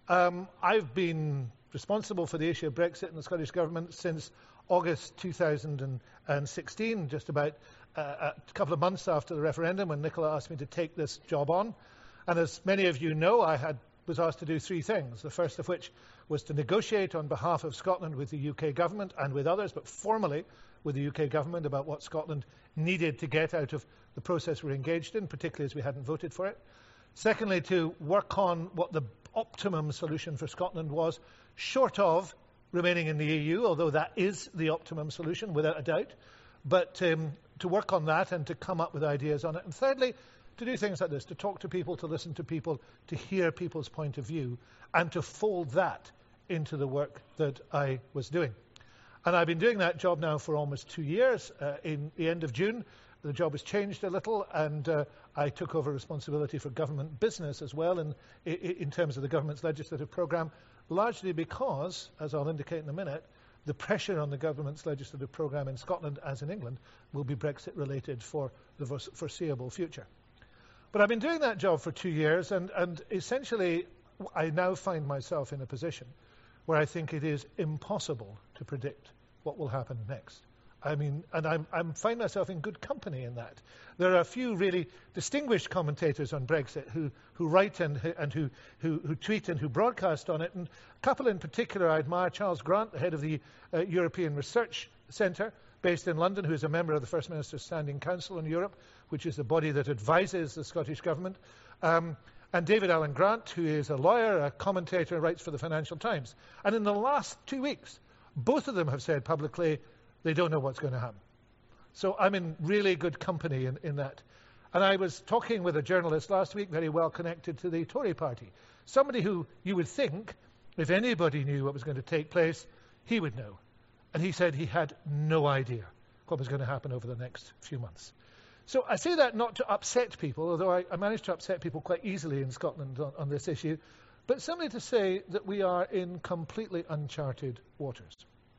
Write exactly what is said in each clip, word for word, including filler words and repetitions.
Um, I've been responsible for the issue of Brexit in the Scottish Government since August two thousand sixteen, just about uh, a couple of months after the referendum, when Nicola asked me to take this job on. And as many of you know, I had, was asked to do three things, the first of which was to negotiate on behalf of Scotland with the U K government and with others, but formally with the U K government about what Scotland needed to get out of the process we're engaged in, particularly as we hadn't voted for it. Secondly, to work on what the optimum solution for Scotland was, short of remaining in the E U, although that is the optimum solution, without a doubt. But um, to work on that and to come up with ideas on it. And thirdly, to do things like this, to talk to people, to listen to people, to hear people's point of view, and to fold that into the work that I was doing. And I've been doing that job now for almost two years. Uh, in the end of June, the job has changed a little, and uh, I took over responsibility for government business as well in, in, in terms of the government's legislative programme, largely because, as I'll indicate in a minute, the pressure on the government's legislative programme in Scotland, as in England, will be Brexit-related for the foreseeable future. But I've been doing that job for two years, and, and essentially I now find myself in a position where I think it is impossible to predict what will happen next. I mean, and I'm, I'm find myself in good company in that. There are a few really distinguished commentators on Brexit who, who write and, and who, who, who tweet and who broadcast on it. And a couple in particular I admire: Charles Grant, the head of the uh, European Research Centre, based in London, who is a member of the First Minister's Standing Council on Europe, which is the body that advises the Scottish Government. Um, and David Alan Grant, who is a lawyer, a commentator, writes for the Financial Times. And in the last two weeks, both of them have said publicly they don't know what's going to happen. So I'm in really good company in, in that. And I was talking with a journalist last week, very well connected to the Tory party. Somebody who you would think, if anybody knew what was going to take place, he would know. And he said he had no idea what was going to happen over the next few months. So I say that not to upset people, although I, I managed to upset people quite easily in Scotland on, on this issue, but simply to say that we are in completely uncharted waters.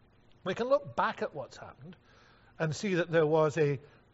We can look back at what's happened and see that there was a,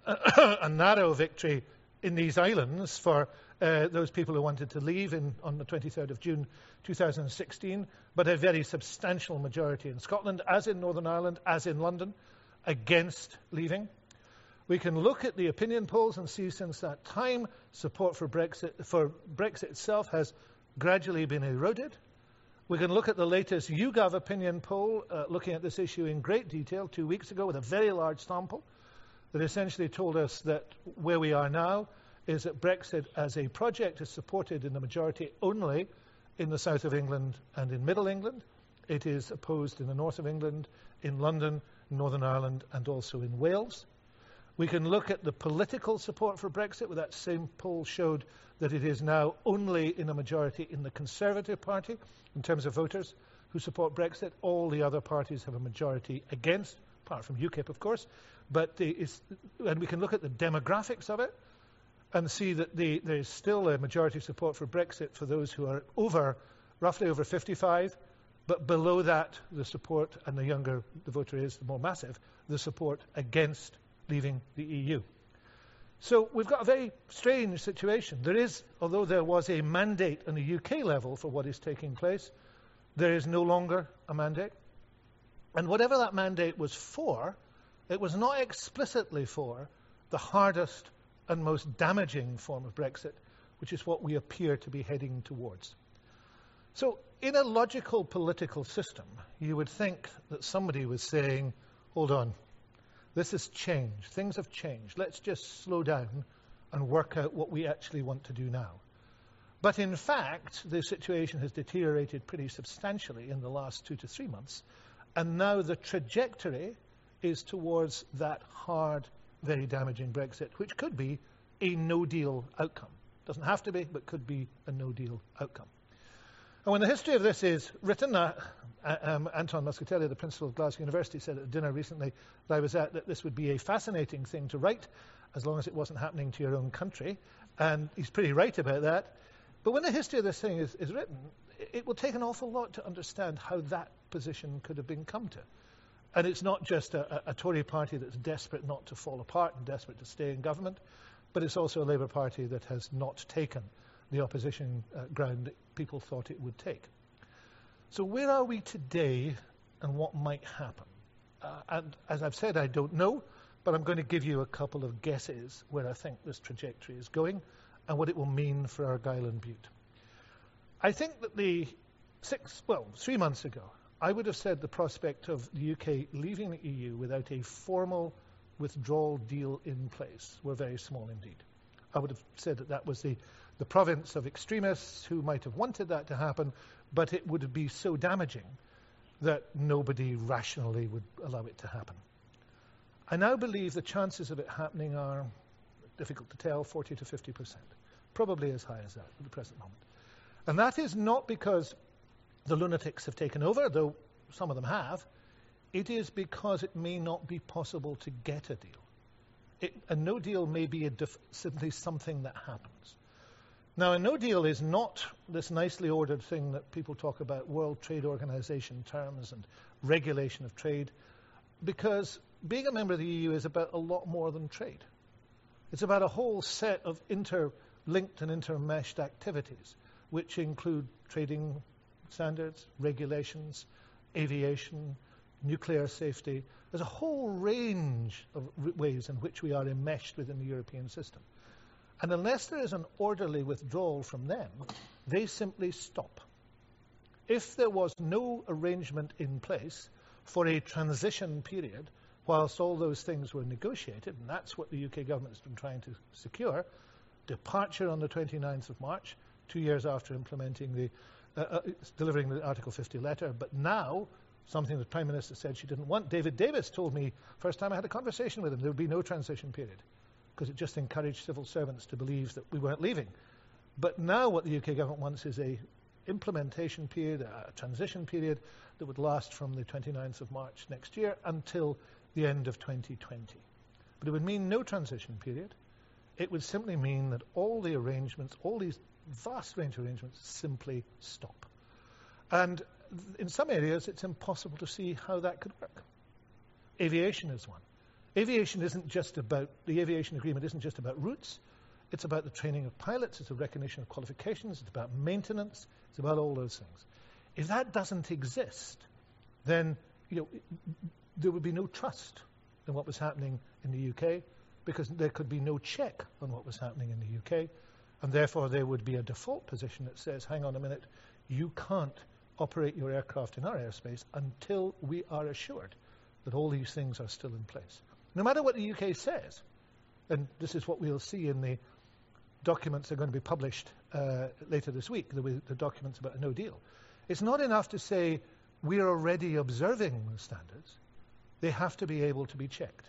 a, a narrow victory in these islands for uh, those people who wanted to leave in, on the twenty-third of June two thousand sixteen, but a very substantial majority in Scotland, as in Northern Ireland, as in London, against leaving. We can look at the opinion polls and see since that time support for Brexit, for Brexit itself has gradually been eroded. We can look at the latest YouGov opinion poll, uh, looking at this issue in great detail two weeks ago with a very large sample, that essentially told us that where we are now is that Brexit as a project is supported in the majority only in the south of England and in middle England. It is opposed in the north of England, in London, Northern Ireland, and also in Wales. We can look at the political support for Brexit, where that same poll showed that it is now only in a majority in the Conservative Party in terms of voters who support Brexit. All the other parties have a majority against, apart from UKIP, of course. But the, it's, and we can look at the demographics of it and see that the, there is still a majority support for Brexit for those who are over, roughly over fifty-five, but below that, the support, and the younger the voter is, the more massive, the support against leaving the E U. So we've got a very strange situation. There is, although there was a mandate on the U K level for what is taking place, there is no longer a mandate. And whatever that mandate was for, it was not explicitly for the hardest and most damaging form of Brexit, which is what we appear to be heading towards. So in a logical political system, you would think that somebody was saying, hold on, this has changed. Things have changed. Let's just slow down and work out what we actually want to do now. But in fact, the situation has deteriorated pretty substantially in the last two to three months. And now the trajectory is towards that hard, very damaging Brexit, which could be a no-deal outcome. Doesn't have to be, but could be a no-deal outcome. And when the history of this is written, uh, um, Anton Muscatelli, the principal of Glasgow University, said at a dinner recently that I was at that this would be a fascinating thing to write, as long as it wasn't happening to your own country. And he's pretty right about that. But when the history of this thing is, is written, it, it will take an awful lot to understand how that position could have been come to. And it's not just a, a, a Tory party that's desperate not to fall apart and desperate to stay in government, but it's also a Labour Party that has not taken the opposition uh, ground that people thought it would take. So where are we today and what might happen? Uh, and as I've said, I don't know, but I'm going to give you a couple of guesses where I think this trajectory is going and what it will mean for Argyll and Bute. I think that the six, well, three months ago, I would have said the prospect of the U K leaving the E U without a formal withdrawal deal in place were very small indeed. I would have said that that was the, the province of extremists who might have wanted that to happen, but it would be so damaging that nobody rationally would allow it to happen. I now believe the chances of it happening are difficult to tell, forty to fifty percent, probably as high as that at the present moment. And that is not because the lunatics have taken over, though some of them have. It is because it may not be possible to get a deal. It, a no deal may be a dif- simply something that happens. Now, a no deal is not this nicely ordered thing that people talk about, World Trade Organization terms and regulation of trade, because being a member of the E U is about a lot more than trade. It's about a whole set of interlinked and intermeshed activities, which include trading standards, regulations, aviation, nuclear safety. There's a whole range of r- ways in which we are enmeshed within the European system. And unless there is an orderly withdrawal from them, they simply stop. If there was no arrangement in place for a transition period, whilst all those things were negotiated, and that's what the U K government has been trying to secure, departure on the twenty-ninth of March, two years after implementing the, uh, uh, delivering the Article fifty letter, but now, something the Prime Minister said she didn't want. David Davis told me, first time I had a conversation with him, there would be no transition period, because it just encouraged civil servants to believe that we weren't leaving. But now what the U K government wants is a implementation period, a transition period that would last from the twenty-ninth of March next year until the end of twenty twenty. But it would mean no transition period. It would simply mean that all the arrangements, all these vast range of arrangements, simply stop. And in some areas, it's impossible to see how that could work. Aviation is one. Aviation isn't just about, the aviation agreement isn't just about routes. It's about the training of pilots. It's a recognition of qualifications. It's about maintenance. It's about all those things. If that doesn't exist, then you know, there would be no trust in what was happening in the U K, because there could be no check on what was happening in the U K, and therefore there would be a default position that says, hang on a minute, you can't operate your aircraft in our airspace until we are assured that all these things are still in place. No matter what the U K says, and this is what we'll see in the documents that are going to be published uh, later this week, the, the documents about a no deal, it's not enough to say we're already observing the standards. They have to be able to be checked.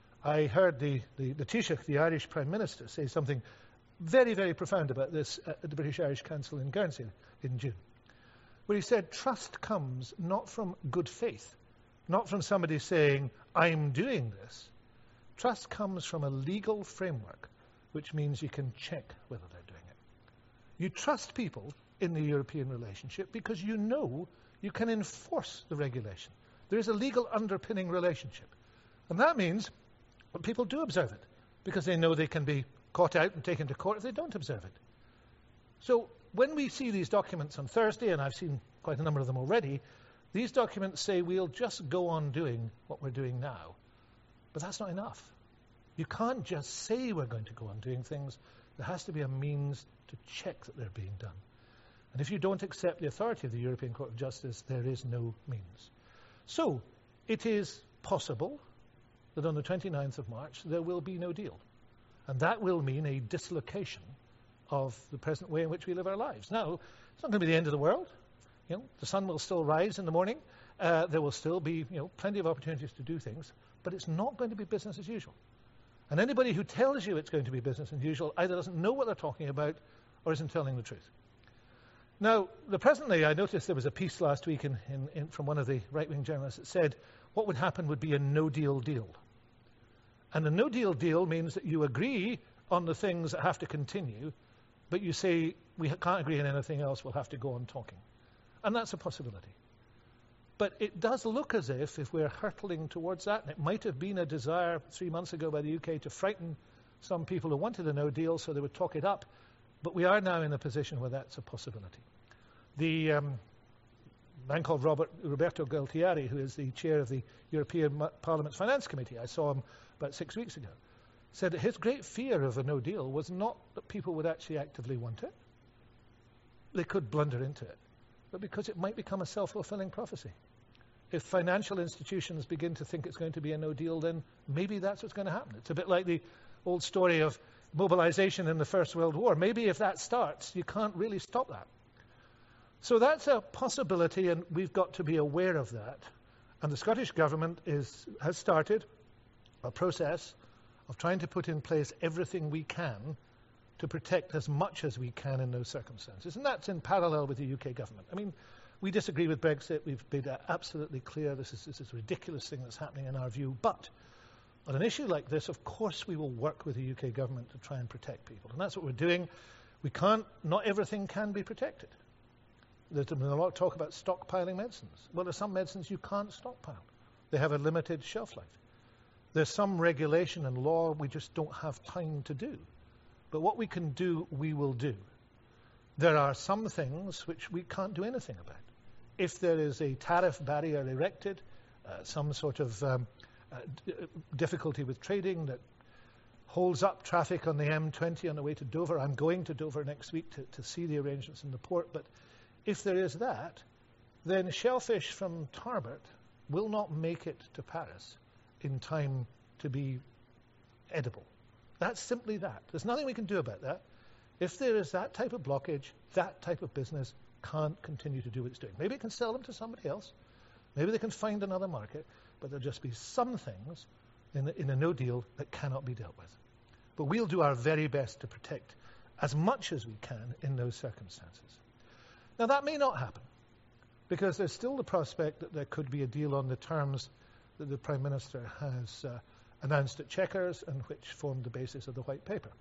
I heard the, the, the Taoiseach, the Irish Prime Minister, say something very, very profound about this at the British Irish Council in Guernsey in June, where he said trust comes not from good faith, not from somebody saying, I'm doing this. Trust comes from a legal framework, which means you can check whether they're doing it. You trust people in the European relationship because you know you can enforce the regulation. There is a legal underpinning relationship. And that means that people do observe it, because they know they can be caught out and taken to court if they don't observe it. So when we see these documents on Thursday, and I've seen quite a number of them already, these documents say we'll just go on doing what we're doing now. But that's not enough. You can't just say we're going to go on doing things. There has to be a means to check that they're being done. And if you don't accept the authority of the European Court of Justice, there is no means. So it is possible that on the twenty-ninth of March there will be no deal. And that will mean a dislocation of the present way in which we live our lives. Now, it's not going to be the end of the world. You know, the sun will still rise in the morning. Uh, there will still be, you know, plenty of opportunities to do things, but it's not going to be business as usual. And anybody who tells you it's going to be business as usual either doesn't know what they're talking about or isn't telling the truth. Now, the presently, I noticed there was a piece last week in, in, in, from one of the right-wing journalists that said what would happen would be a no-deal deal. And a no-deal deal means that you agree on the things that have to continue, but you say, we can't agree on anything else, we'll have to go on talking. And that's a possibility. But it does look as if, if we're hurtling towards that, and it might have been a desire three months ago by the U K to frighten some people who wanted a no deal so they would talk it up, but we are now in a position where that's a possibility. The, um, a man called Robert, Roberto Gualtieri, who is the chair of the European Parliament's Finance Committee, I saw him about six weeks ago, said that his great fear of a no deal was not that people would actually actively want it. They could blunder into it, but because it might become a self-fulfilling prophecy. If financial institutions begin to think it's going to be a no deal, then maybe that's what's going to happen. It's a bit like the old story of mobilization in the First World War. Maybe if that starts, you can't really stop that. So that's a possibility, and we've got to be aware of that. And the Scottish Government is, has started a process of trying to put in place everything we can to protect as much as we can in those circumstances. And that's in parallel with the U K government. I mean, we disagree with Brexit. We've made that absolutely clear. This is, this is a ridiculous thing that's happening in our view. But on an issue like this, of course we will work with the U K government to try and protect people. And that's what we're doing. We can't, not everything can be protected. There's been a lot of talk about stockpiling medicines. Well, there's some medicines you can't stockpile. They have a limited shelf life. There's some regulation and law we just don't have time to do. But what we can do, we will do. There are some things which we can't do anything about. If there is a tariff barrier erected, uh, some sort of um, uh, d- difficulty with trading that holds up traffic on the M twenty on the way to Dover. I'm going to Dover next week to, to see the arrangements in the port. But if there is that, then shellfish from Tarbert will not make it to Paris in time to be edible. That's simply that. There's nothing we can do about that. If there is that type of blockage, that type of business can't continue to do what it's doing. Maybe it can sell them to somebody else. Maybe they can find another market. But there'll just be some things in, the, in a no deal that cannot be dealt with. But we'll do our very best to protect as much as we can in those circumstances. Now, that may not happen, because there's still the prospect that there could be a deal on the terms that the Prime Minister has uh, announced at Chequers and which formed the basis of the White Paper.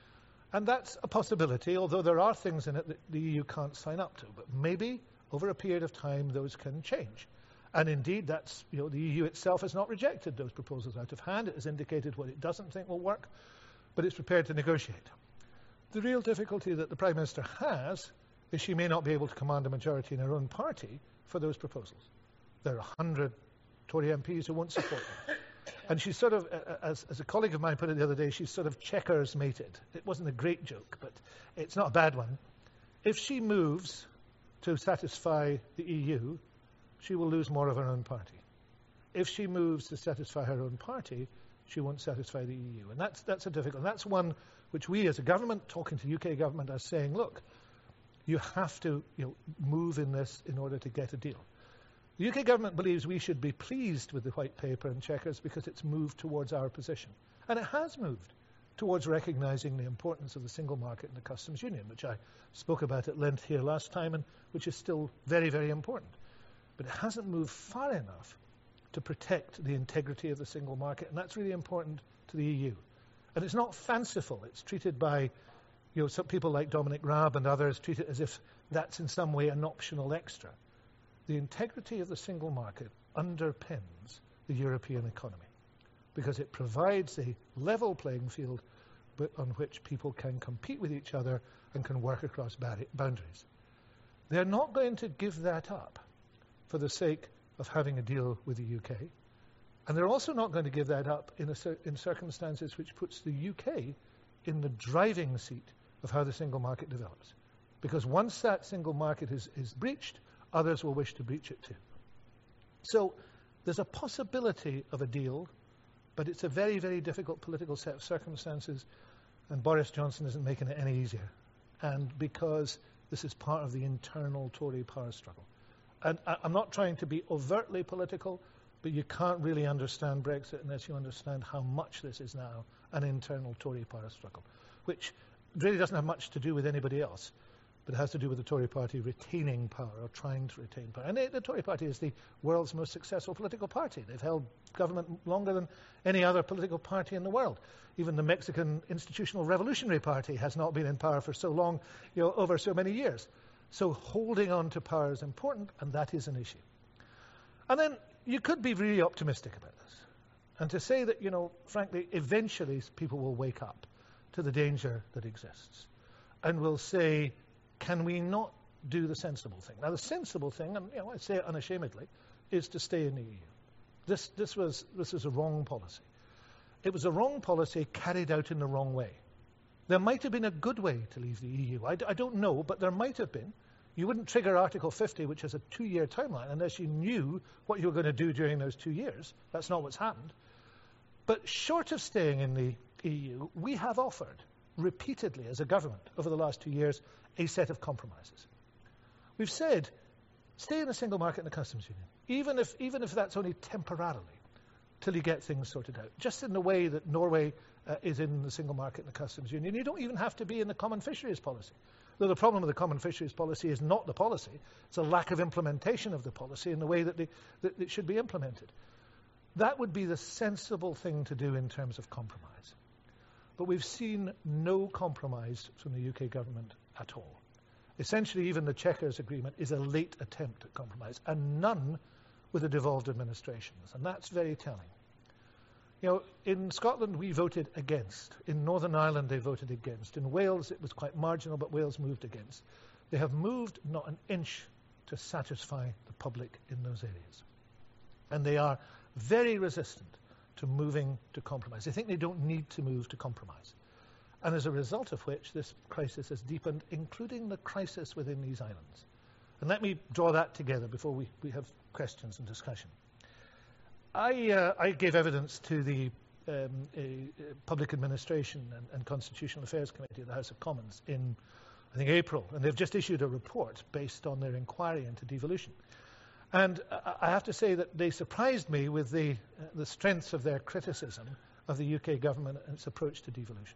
And that's a possibility, although there are things in it that the E U can't sign up to. But maybe, over a period of time, those can change. And indeed, that's, you know, the E U itself has not rejected those proposals out of hand. It has indicated what it doesn't think will work, but it's prepared to negotiate. The real difficulty that the Prime Minister has is she may not be able to command a majority in her own party for those proposals. There are one hundred Tory M Ps who won't support them. And she's sort of, uh, as, as a colleague of mine put it the other day, she's sort of Chequers mated. It wasn't a great joke, but it's not a bad one. If she moves to satisfy the E U, she will lose more of her own party. If she moves to satisfy her own party, she won't satisfy the E U. And that's, that's a difficult, and that's one which we as a government, talking to the U K government, are saying, look, you have to, you know, move in this in order to get a deal. The U K government believes we should be pleased with the White Paper and Chequers because it's moved towards our position. And it has moved towards recognising the importance of the single market and the customs union, which I spoke about at length here last time and which is still very, very important. But it hasn't moved far enough to protect the integrity of the single market, and that's really important to the E U. And it's not fanciful. It's treated by, you know, some people like Dominic Raab and others treat it as if that's in some way an optional extra. The integrity of the single market underpins the European economy because it provides a level playing field on which people can compete with each other and can work across boundaries. They're not going to give that up for the sake of having a deal with the U K. And they're also not going to give that up in, a, in circumstances which puts the U K in the driving seat of how the single market develops. Because once that single market is, is breached, others will wish to breach it too. So there's a possibility of a deal, but it's a very, very difficult political set of circumstances, and Boris Johnson isn't making it any easier. And because this is part of the internal Tory power struggle. And I, I'm not trying to be overtly political, but you can't really understand Brexit unless you understand how much this is now an internal Tory power struggle, which really doesn't have much to do with anybody else. But it has to do with the Tory party retaining power or trying to retain power. And they, the Tory party is the world's most successful political party. They've held government longer than any other political party in the world. Even the Mexican Institutional Revolutionary Party has not been in power for so long, you know, over so many years. So holding on to power is important, and that is an issue. And then you could be really optimistic about this. And to say that, you know, frankly, eventually people will wake up to the danger that exists. And will say, can we not do the sensible thing. Now, the sensible thing, and you know, I say it unashamedly, is to stay in the E U. This, this was, this was a wrong policy. It was a wrong policy carried out in the wrong way. There might have been a good way to leave the E U. I, d- I don't know, but there might have been. You wouldn't trigger Article fifty, which has a two-year timeline, unless you knew what you were going to do during those two years. That's not what's happened. But short of staying in the E U, we have offered repeatedly as a government over the last two years a set of compromises. We've said, stay in a single market and a customs union, even if, even if that's only temporarily, till you get things sorted out. Just in the way that Norway uh, is in the single market and the customs union. You don't even have to be in the common fisheries policy. Though the problem with the common fisheries policy is not the policy, it's a lack of implementation of the policy in the way that, they, that it should be implemented. That would be the sensible thing to do in terms of compromise. But we've seen no compromise from the U K government at all. Essentially, even the Chequers Agreement is a late attempt at compromise, and none with the devolved administrations, and that's very telling. You know, in Scotland we voted against. In Northern Ireland they voted against. In Wales it was quite marginal, but Wales moved against. They have moved not an inch to satisfy the public in those areas. And they are very resistant to moving to compromise. They think they don't need to move to compromise. And as a result of which, this crisis has deepened, including the crisis within these islands. And let me draw that together before we, we have questions and discussion. I, uh, I gave evidence to the um, a, a Public Administration and, and Constitutional Affairs Committee of the House of Commons in, I think, April. And they've just issued a report based on their inquiry into devolution. And I, I have to say that they surprised me with the, uh, the strength of their criticism of the U K government and its approach to devolution.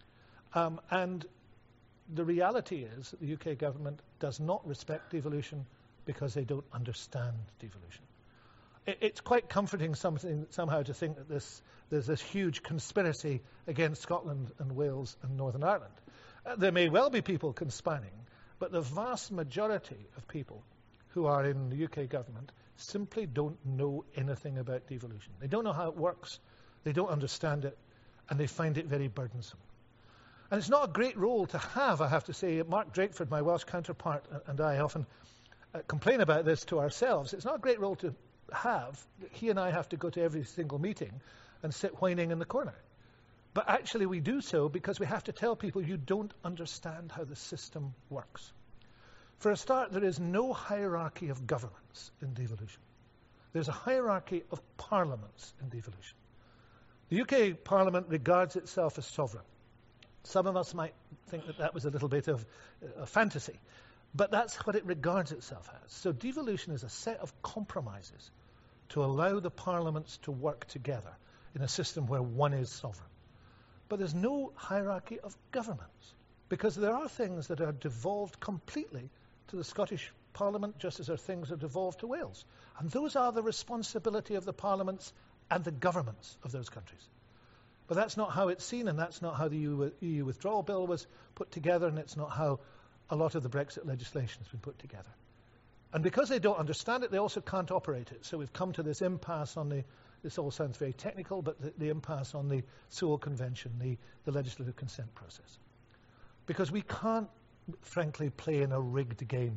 Um, and the reality is that the U K government does not respect devolution because they don't understand devolution. It, it's quite comforting something, somehow to think that this, there's this huge conspiracy against Scotland and Wales and Northern Ireland. Uh, there may well be people conspiring, but the vast majority of people who are in the U K government simply don't know anything about devolution. They don't know how it works, they don't understand it, and they find it very burdensome. And it's not a great role to have, I have to say. Mark Drakeford, my Welsh counterpart, and I often uh, complain about this to ourselves. It's not a great role to have. He and I have to go to every single meeting and sit whining in the corner. But actually we do so because we have to tell people you don't understand how the system works. For a start, there is no hierarchy of governments in devolution. There's a hierarchy of parliaments in devolution. The U K Parliament regards itself as sovereign. Some of us might think that that was a little bit of a fantasy, but that's what it regards itself as. So devolution is a set of compromises to allow the parliaments to work together in a system where one is sovereign. But there's no hierarchy of governments, because there are things that are devolved completely to the Scottish Parliament, just as there are things that are devolved to Wales. And those are the responsibility of the parliaments and the governments of those countries. But that's not how it's seen, and that's not how the E U withdrawal bill was put together, and it's not how a lot of the Brexit legislation has been put together. And because they don't understand it, they also can't operate it. So we've come to this impasse on the, this all sounds very technical, but the, the impasse on the Sewell Convention, the, the legislative consent process. Because we can't, frankly, play in a rigged game.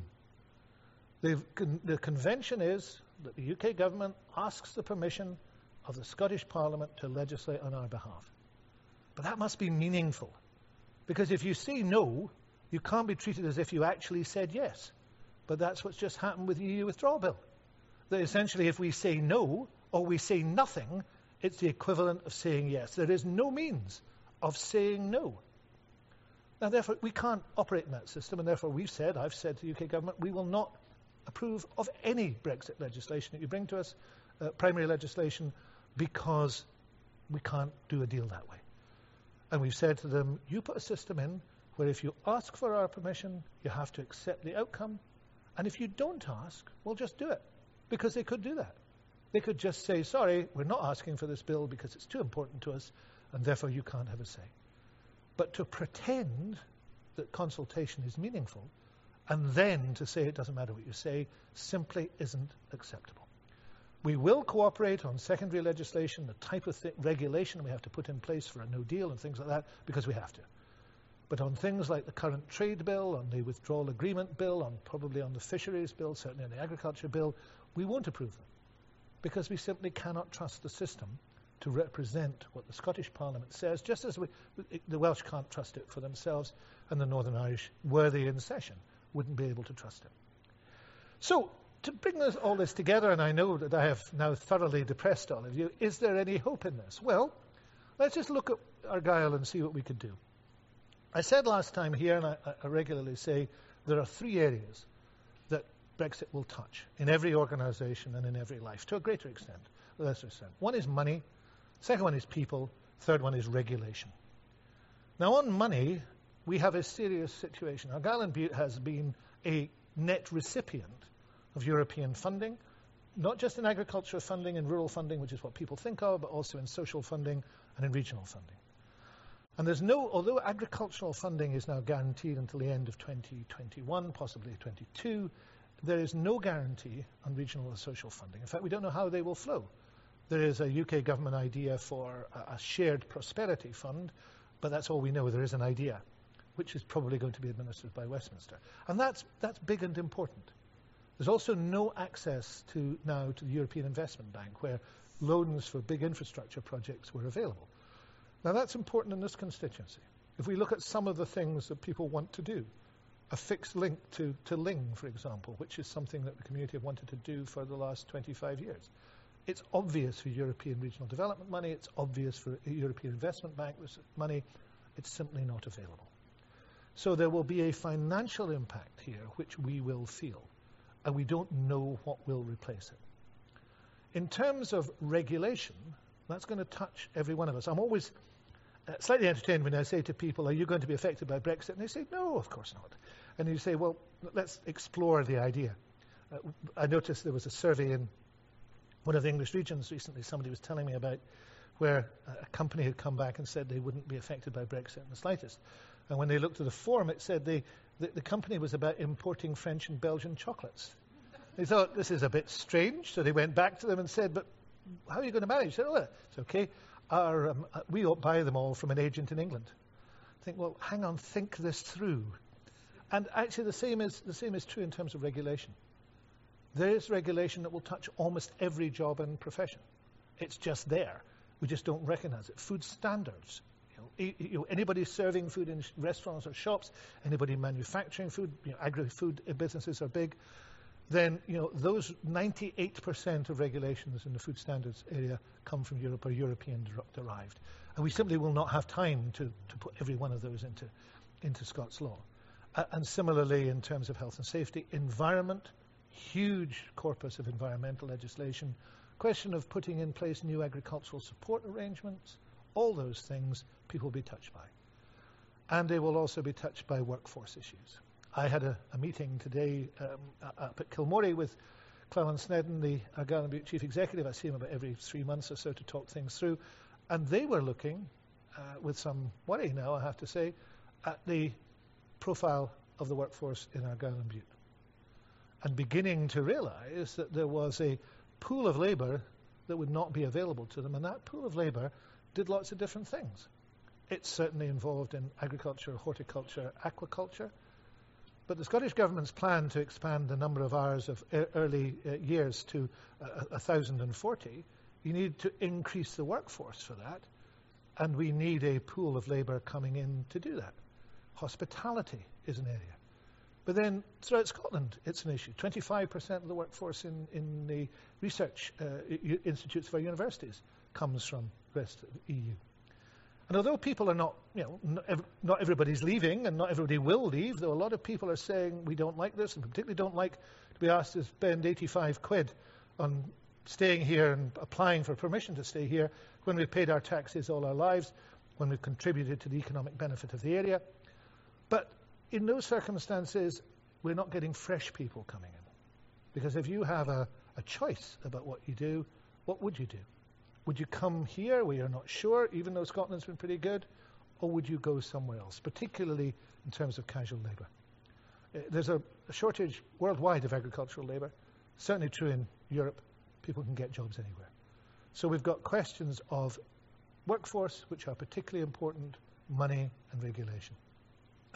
The, the convention is that the U K government asks the permission of the Scottish Parliament to legislate on our behalf. But that must be meaningful. Because if you say no, you can't be treated as if you actually said yes. But that's what's just happened with the E U withdrawal bill. That essentially if we say no, or we say nothing, it's the equivalent of saying yes. There is no means of saying no. Now therefore we can't operate in that system, and therefore we've said, I've said to the U K government, we will not approve of any Brexit legislation that you bring to us, uh, primary legislation, because we can't do a deal that way. And we've said to them, you put a system in where if you ask for our permission, you have to accept the outcome. And if you don't ask, we'll just do it. Because they could do that. They could just say, sorry, we're not asking for this bill because it's too important to us, and therefore you can't have a say. But to pretend that consultation is meaningful, and then to say it doesn't matter what you say, simply isn't acceptable. We will cooperate on secondary legislation, the type of th- regulation we have to put in place for a no deal and things like that, because we have to. But on things like the current trade bill, on the withdrawal agreement bill, on probably on the fisheries bill, certainly on the agriculture bill, we won't approve them because we simply cannot trust the system to represent what the Scottish Parliament says, just as we, the Welsh can't trust it for themselves, and the Northern Irish, were they in session, wouldn't be able to trust it. So, to bring this, all this together, and I know that I have now thoroughly depressed all of you, is there any hope in this? Well, let's just look at Argyll and see what we could do. I said last time here, and I, I regularly say, there are three areas that Brexit will touch in every organisation and in every life, to a greater extent, a lesser extent. One is money, second one is people, third one is regulation. Now on money, we have a serious situation. Argyll and Bute has been a net recipient of European funding, not just in agriculture funding and rural funding, which is what people think of, but also in social funding and in regional funding. And there's no, although agricultural funding is now guaranteed until the end of twenty twenty-one, possibly twenty-two, there is no guarantee on regional or social funding. In fact, we don't know how they will flow. There is a U K government idea for a, a shared prosperity fund, but that's all we know. There is an idea, which is probably going to be administered by Westminster. And that's, that's big and important. There's also no access to now to the European Investment Bank, where loans for big infrastructure projects were available. Now that's important in this constituency. If we look at some of the things that people want to do, a fixed link to, to Ling, for example, which is something that the community have wanted to do for the last twenty-five years. It's obvious for European regional development money, it's obvious for European Investment Bank money, it's simply not available. So there will be a financial impact here which we will feel, and we don't know what will replace it. In terms of regulation, that's going to touch every one of us. I'm always uh, slightly entertained when I say to people, are you going to be affected by Brexit? And they say, no, of course not. And you say, well, let's explore the idea. Uh, I noticed there was a survey in one of the English regions recently, somebody was telling me about, where a company had come back and said they wouldn't be affected by Brexit in the slightest. And when they looked at the form, it said they, the, the company was about importing French and Belgian chocolates. They thought, this is a bit strange, so they went back to them and said, but how are you going to manage? They said, oh, it's okay. Our, um, uh, we buy them all from an agent in England. I think, well, hang on, think this through. And actually the same is, the same is true in terms of regulation. There is regulation that will touch almost every job and profession. It's just there. We just don't recognize it. Food standards. You know, e- you know, anybody serving food in sh- restaurants or shops, anybody manufacturing food, you know, agri-food businesses are big. Then, you know, those ninety-eight percent of regulations in the food standards area come from Europe or European der- derived. And we simply will not have time to, to put every one of those into, into Scots law. Uh, and similarly, in terms of health and safety, environment, huge corpus of environmental legislation, question of putting in place new agricultural support arrangements, all those things people will be touched by. And they will also be touched by workforce issues. I had a, a meeting today um, up at Kilmorey with Clewen Snedden, the Argyll and Bute Chief Executive. I see him about every three months or so to talk things through. And they were looking, uh, with some worry now, I have to say, at the profile of the workforce in Argyll and Bute. And beginning to realise that there was a pool of labour that would not be available to them. And that pool of labour did lots of different things. It's certainly involved in agriculture, horticulture, aquaculture. But the Scottish Government's plan to expand the number of hours of e- early uh, years to uh, one thousand forty, you need to increase the workforce for that. And we need a pool of labour coming in to do that. Hospitality is an area. But then throughout Scotland, it's an issue. twenty-five percent of the workforce in, in the research uh, I- institutes of our universities comes from the rest of the E U. And although people are not, you know, not, ev- not everybody's leaving and not everybody will leave, though a lot of people are saying we don't like this and particularly don't like to be asked to spend eighty-five quid on staying here and applying for permission to stay here when we've paid our taxes all our lives, when we've contributed to the economic benefit of the area. But in those circumstances, we're not getting fresh people coming in. Because if you have a, a choice about what you do, what would you do? Would you come here where you're not sure, even though Scotland's been pretty good, or would you go somewhere else, particularly in terms of casual labour? Uh, there's a, a shortage worldwide of agricultural labour, certainly true in Europe. People can get jobs anywhere. So we've got questions of workforce, which are particularly important, money and regulation.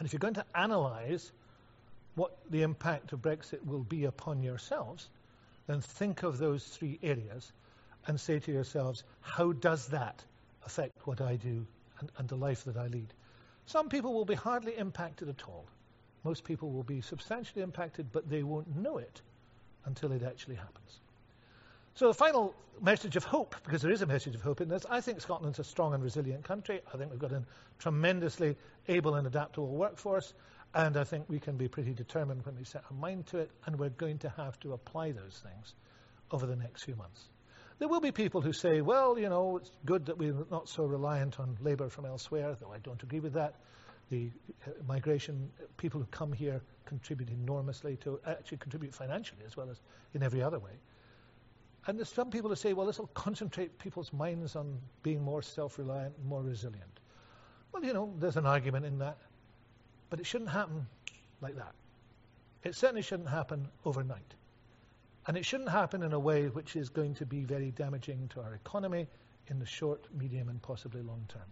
And if you're going to analyse what the impact of Brexit will be upon yourselves, then think of those three areas and say to yourselves, how does that affect what I do and, and the life that I lead? Some people will be hardly impacted at all. Most people will be substantially impacted, but they won't know it until it actually happens. So the final message of hope, because there is a message of hope in this, I think Scotland's a strong and resilient country. I think we've got a tremendously able and adaptable workforce, and I think we can be pretty determined when we set our mind to it, and we're going to have to apply those things over the next few months. There will be people who say, well, you know, it's good that we're not so reliant on labour from elsewhere, though I don't agree with that. The uh, migration, people who come here contribute enormously to, actually contribute financially as well as in every other way. And there's some people who say, well, this will concentrate people's minds on being more self-reliant and more resilient. Well, you know, there's an argument in that. But it shouldn't happen like that. It certainly shouldn't happen overnight. And it shouldn't happen in a way which is going to be very damaging to our economy in the short, medium, and possibly long term.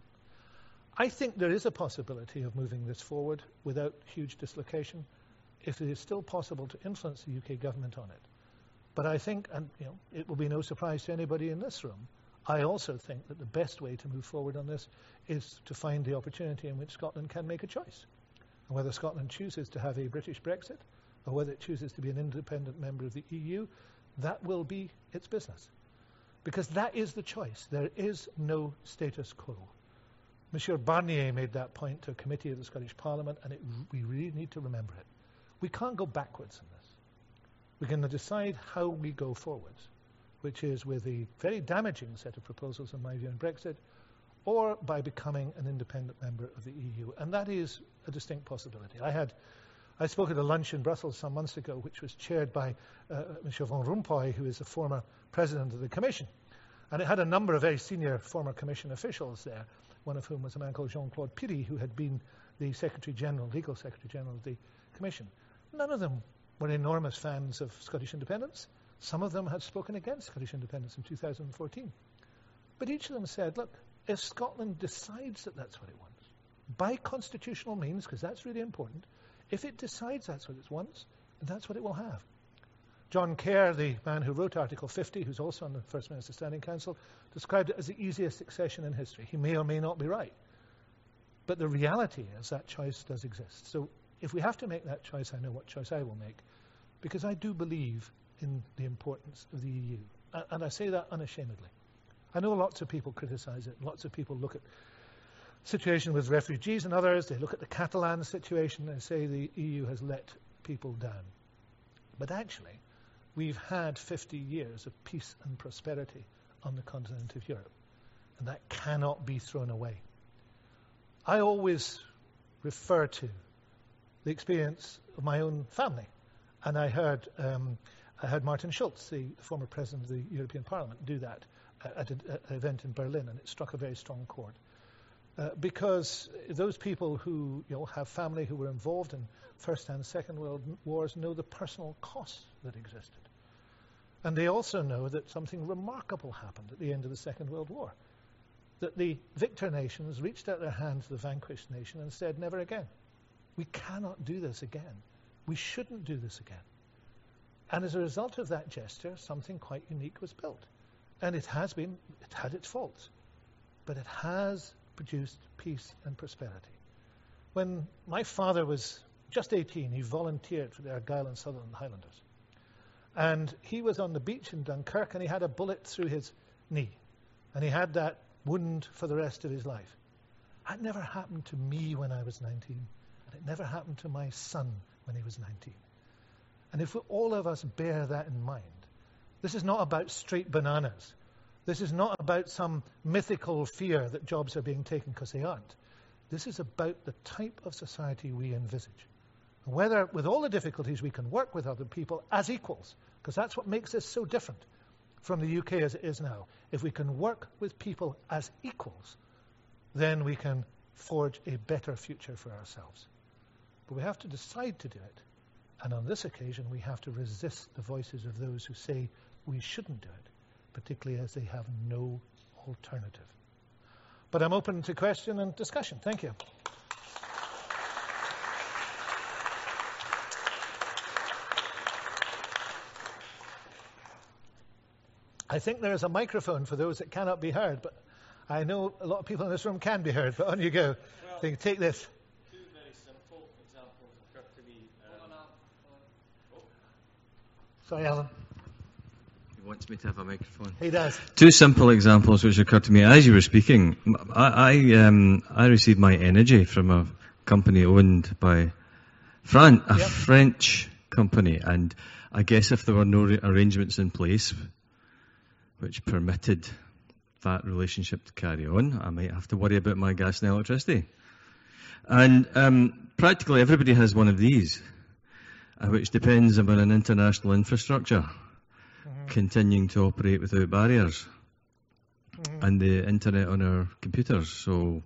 I think there is a possibility of moving this forward without huge dislocation, if it is still possible to influence the U K government on it. But I think, and you know, it will be no surprise to anybody in this room, I also think that the best way to move forward on this is to find the opportunity in which Scotland can make a choice. And whether Scotland chooses to have a British Brexit, or whether it chooses to be an independent member of the E U, that will be its business. Because that is the choice. There is no status quo. Monsieur Barnier made that point to a committee of the Scottish Parliament, and it, we really need to remember it. We can't go backwards in this. We can decide how we go forwards, which is with a very damaging set of proposals, in my view, in Brexit, or by becoming an independent member of the E U. And that is a distinct possibility. I had, I spoke at a lunch in Brussels some months ago, which was chaired by uh, Monsieur Van Rompuy, who is the former president of the Commission. And it had a number of very senior former Commission officials there, one of whom was a man called Jean-Claude Piry, who had been the Secretary General, legal Secretary General of the Commission. None of them were enormous fans of Scottish independence. Some of them had spoken against Scottish independence in two thousand fourteen. But each of them said, look, if Scotland decides that that's what it wants, by constitutional means, because that's really important, if it decides that's what it wants, that's what it will have. John Kerr, the man who wrote Article fifty, who's also on the First Minister's Standing Council, described it as the easiest succession in history. He may or may not be right. But the reality is that choice does exist. So if we have to make that choice, I know what choice I will make, because I do believe in the importance of the E U. And I say that unashamedly. I know lots of people criticise it. Lots of people look at the situation with refugees and others. They look at the Catalan situation and say the E U has let people down. But actually, we've had fifty years of peace and prosperity on the continent of Europe. And that cannot be thrown away. I always refer to the experience of my own family. And I heard, um, I heard Martin Schulz, the former president of the European Parliament, do that at an event in Berlin, and it struck a very strong chord. Uh, because those people who you know, have family who were involved in First and Second World Wars know the personal costs that existed. And they also know that something remarkable happened at the end of the Second World War. That the victor nations reached out their hand to the vanquished nation and said, never again. We cannot do this again. We shouldn't do this again. And as a result of that gesture, something quite unique was built. And it has been, it had its faults, but it has produced peace and prosperity. When my father was just eighteen, he volunteered for the Argyll and Sutherland Highlanders. And he was on the beach in Dunkirk, and he had a bullet through his knee. And he had that wound for the rest of his life. That never happened to me when I was nineteen, and it never happened to my son when he was nineteen. And if all of us bear that in mind, this is not about straight bananas. This is not about some mythical fear that jobs are being taken because they aren't. This is about the type of society we envisage. And whether, with all the difficulties, we can work with other people as equals, because that's what makes this so different from the U K as it is now. If we can work with people as equals, then we can forge a better future for ourselves. But we have to decide to do it. And on this occasion, we have to resist the voices of those who say we shouldn't do it, particularly as they have no alternative. But I'm open to question and discussion. Thank you. I think there is a microphone for those that cannot be heard, but I know a lot of people in this room can be heard, but on you go. Well, so take this. Two very simple examples occur to me. Um, oh. Sorry, Alan. He wants me to have a microphone. He does. Two simple examples which occurred to me as you were speaking. I, I, um, I received my energy from a company owned by Fran- a yep. French company, and I guess if there were no re- arrangements in place which permitted that relationship to carry on, I might have to worry about my gas and electricity. And um, practically everybody has one of these, uh, which depends on an international infrastructure mm-hmm. continuing to operate without barriers mm-hmm. and the internet on our computers. So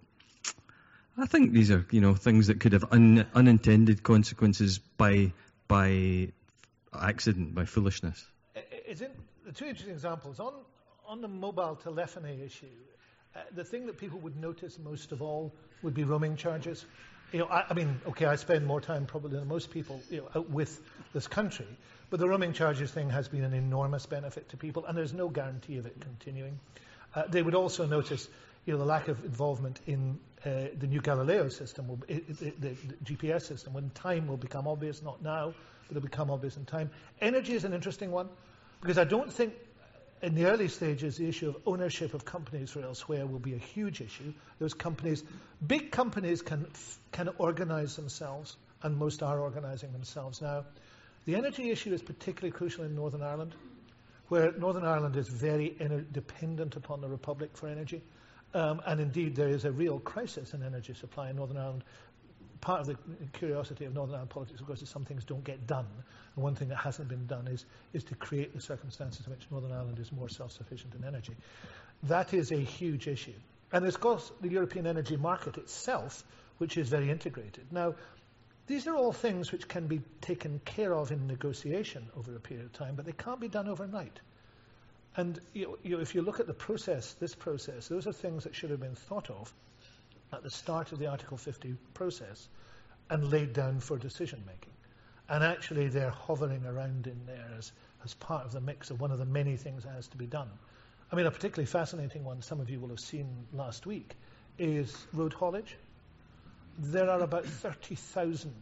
I think these are, you know, things that could have un- unintended consequences by by accident, by foolishness. Isn't the two interesting examples on on the mobile telephony issue? Uh, the thing that people would notice most of all would be roaming charges. You know, I, I mean, okay, I spend more time probably than most people, you know, out with this country, but the roaming charges thing has been an enormous benefit to people, and there's no guarantee of it continuing. Uh, they would also notice, you know, the lack of involvement in uh, the new Galileo system, will, it, it, the, the G P S system, when time will become obvious, not now, but it'll become obvious in time. Energy is an interesting one, because I don't think in the early stages the issue of ownership of companies for elsewhere will be a huge issue. Those companies, big companies can can organize themselves, and most are organizing themselves now. The energy issue is particularly crucial in Northern Ireland, where Northern Ireland is very ener- dependent upon the Republic for energy. Um, and indeed, there is a real crisis in energy supply in Northern Ireland. Part of the curiosity of Northern Ireland politics, of course, is some things don't get done. And one thing that hasn't been done is, is to create the circumstances in which Northern Ireland is more self-sufficient in energy. That is a huge issue. And there's, of course, the European energy market itself, which is very integrated. Now, these are all things which can be taken care of in negotiation over a period of time, but they can't be done overnight. And you know, you know, if you look at the process, this process, those are things that should have been thought of at the start of the Article fifty process and laid down for decision making. And actually they're hovering around in there as, as part of the mix of one of the many things that has to be done. I mean, a particularly fascinating one, some of you will have seen last week, is road haulage. There are about thirty thousand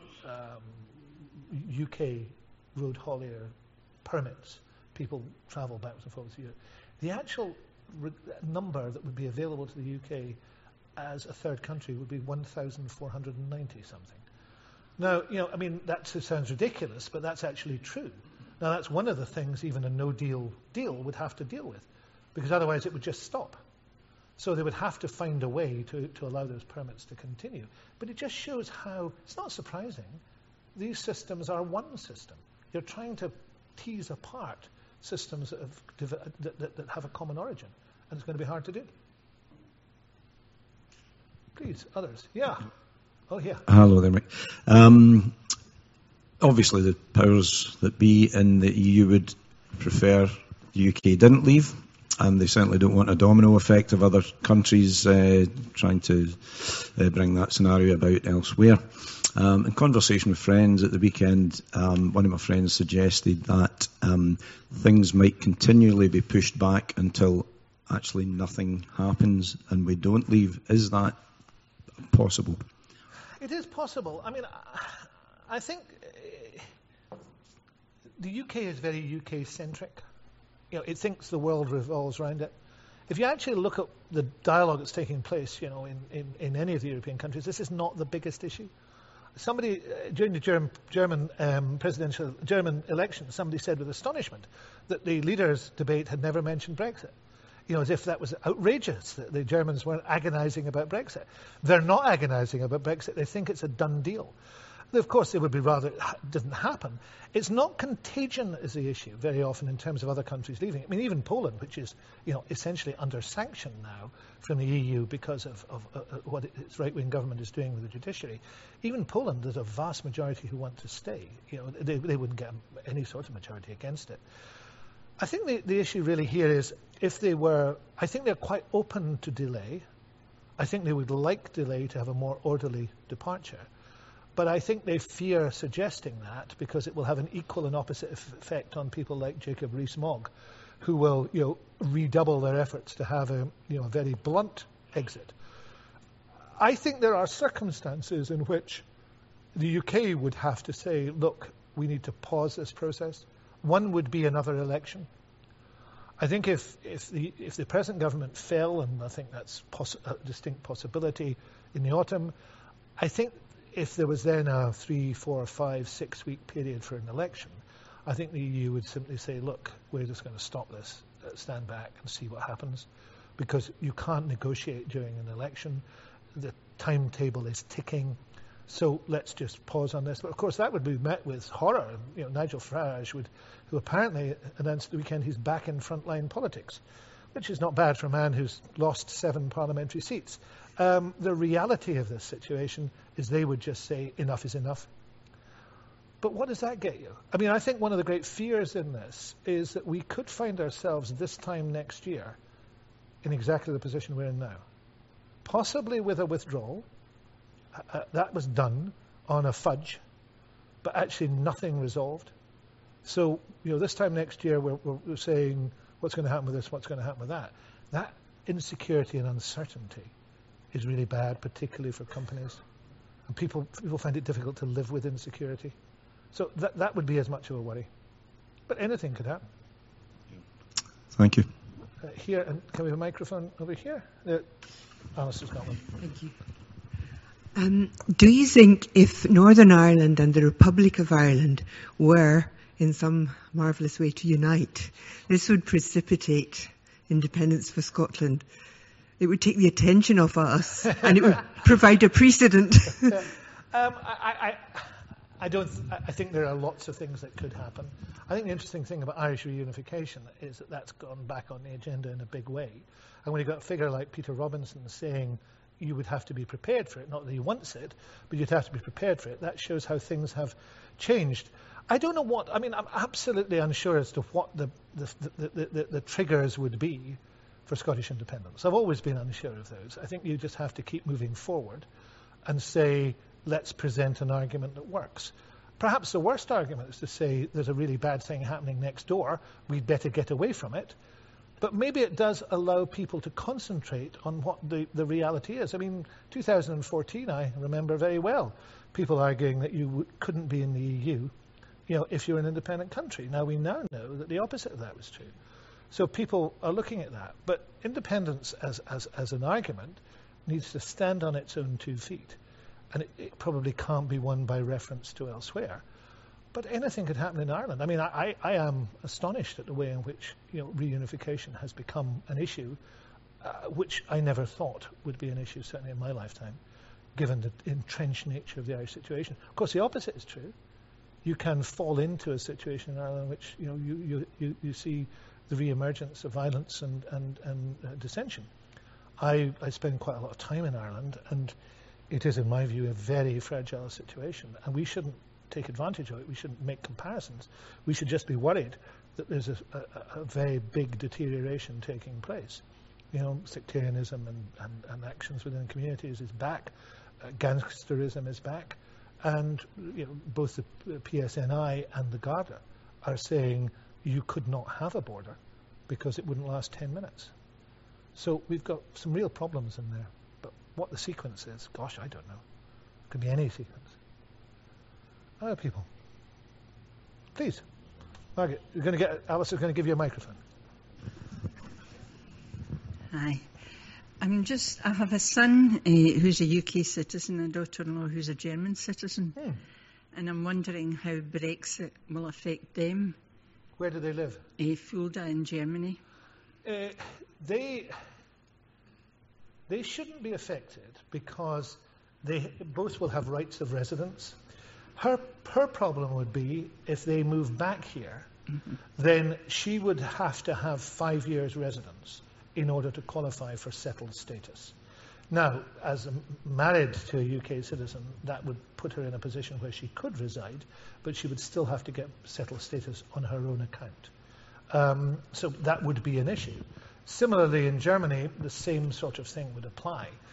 um, U K road haulier permits. People travel backwards and forwards here. The actual re- number that would be available to the U K as a third country would be one thousand four hundred ninety something. Now, you know, I mean, that sounds ridiculous, but that's actually true. Now, that's one of the things even a no-deal deal would have to deal with, because otherwise it would just stop. So they would have to find a way to, to allow those permits to continue. But it just shows how, it's not surprising, these systems are one system. You're trying to tease apart systems that have, that, that, that have a common origin, and it's going to be hard to do. Please, others. Yeah. Oh, yeah. Hello there, Mike. Um, obviously, the powers that be in the E U would prefer the U K didn't leave, and they certainly don't want a domino effect of other countries uh, trying to uh, bring that scenario about elsewhere. Um, in conversation with friends at the weekend, um, one of my friends suggested that um, things might continually be pushed back until actually nothing happens and we don't leave. Is that possible? It is possible. I mean, I think uh, the U K is very U K-centric. You know, it thinks the world revolves around it. If you actually look at the dialogue that's taking place, you know, in, in, in any of the European countries, this is not the biggest issue. Somebody, uh, during the German, German um, presidential German election, somebody said with astonishment that the leaders' debate had never mentioned Brexit. You know, as if that was outrageous, that the Germans weren't agonizing about Brexit. They're not agonizing about Brexit. They think it's a done deal. Of course, it would be rather, it doesn't happen. It's not contagion is the issue very often in terms of other countries leaving. I mean, even Poland, which is, you know, essentially under sanction now from the E U because of, of uh, what its right-wing government is doing with the judiciary. Even Poland, there's a vast majority who want to stay. You know, they, they wouldn't get any sort of majority against it. I think the, the issue really here is if they were, I think they're quite open to delay. I think they would like delay to have a more orderly departure. But I think they fear suggesting that because it will have an equal and opposite effect on people like Jacob Rees-Mogg, who will, you know, redouble their efforts to have a, you know, a very blunt exit. I think there are circumstances in which the U K would have to say, look, we need to pause this process. One would be another election. I think if, if, the, if the present government fell, and I think that's poss- a distinct possibility in the autumn, I think if there was then a three, four, five, six week period for an election, I think the E U would simply say, look, we're just going to stop this, uh, stand back and see what happens, because you can't negotiate during an election. The timetable is ticking. So let's just pause on this. But of course, that would be met with horror. You know, Nigel Farage, would, who apparently announced the weekend he's back in frontline politics, which is not bad for a man who's lost seven parliamentary seats. Um, the reality of this situation is they would just say, enough is enough. But what does that get you? I mean, I think one of the great fears in this is that we could find ourselves this time next year in exactly the position we're in now. Possibly with a withdrawal. Uh, that was done on a fudge, but actually nothing resolved. So, you know, this time next year we're, we're, we're saying what's going to happen with this, what's going to happen with that. That insecurity and uncertainty is really bad, particularly for companies. And people people find it difficult to live with insecurity. So that that would be as much of a worry. But anything could happen. Thank you. Uh, here, and can we have a microphone over here? Uh, Alistair's got one. Thank you. Um, do you think if Northern Ireland and the Republic of Ireland were in some marvellous way to unite, this would precipitate independence for Scotland? It would take the attention off us and it would provide a precedent. um, I, I, I don't. I think there are lots of things that could happen. I think the interesting thing about Irish reunification is that that's gone back on the agenda in a big way. And when you've got a figure like Peter Robinson saying you would have to be prepared for it, not that he wants it, but you'd have to be prepared for it, that shows how things have changed. I don't know what, I mean, I'm absolutely unsure as to what the, the, the, the, the, the triggers would be for Scottish independence. I've always been unsure of those. I think you just have to keep moving forward and say, let's present an argument that works. Perhaps the worst argument is to say there's a really bad thing happening next door, we'd better get away from it. But maybe it does allow people to concentrate on what the, the reality is. I mean, two thousand fourteen, I remember very well, people arguing that you w- couldn't be in the E U, you know, if you're an independent country. Now we now know that the opposite of that was true. So people are looking at that. But independence as, as, as an argument needs to stand on its own two feet. And it, it probably can't be won by reference to elsewhere. But anything could happen in Ireland. I mean, I, I am astonished at the way in which, you know, reunification has become an issue, uh, which I never thought would be an issue, certainly in my lifetime, given the entrenched nature of the Irish situation. Of course, the opposite is true. You can fall into a situation in Ireland in which, you know, you, you, you, you see the re-emergence of violence and, and, and uh, dissension. I, I spend quite a lot of time in Ireland, and it is, in my view, a very fragile situation, and we shouldn't take advantage of it. We shouldn't make comparisons. We should just be worried that there's a, a, a very big deterioration taking place. You know, sectarianism and, and, and actions within communities is back. Uh, gangsterism is back. And you know, both the, the P S N I and the Garda are saying you could not have a border because it wouldn't last ten minutes. So we've got some real problems in there. But what the sequence is, gosh, I don't know. It could be any sequence. Other people. Please. Margaret, you're going to get, Alice is going to give you a microphone. Hi. I'm just, I have a son uh, who's a U K citizen, a daughter-in-law who's a German citizen. Hmm. And I'm wondering how Brexit will affect them. Where do they live? Uh, Fulda in Germany. Uh, they, they shouldn't be affected because they both will have rights of residence. Her, her problem would be if they move back here, mm-hmm. then she would have to have five years residence in order to qualify for settled status. Now, as a, married to a U K citizen, that would put her in a position where she could reside, but she would still have to get settled status on her own account. Um, so that would be an issue. Similarly, in Germany, the same sort of thing would apply.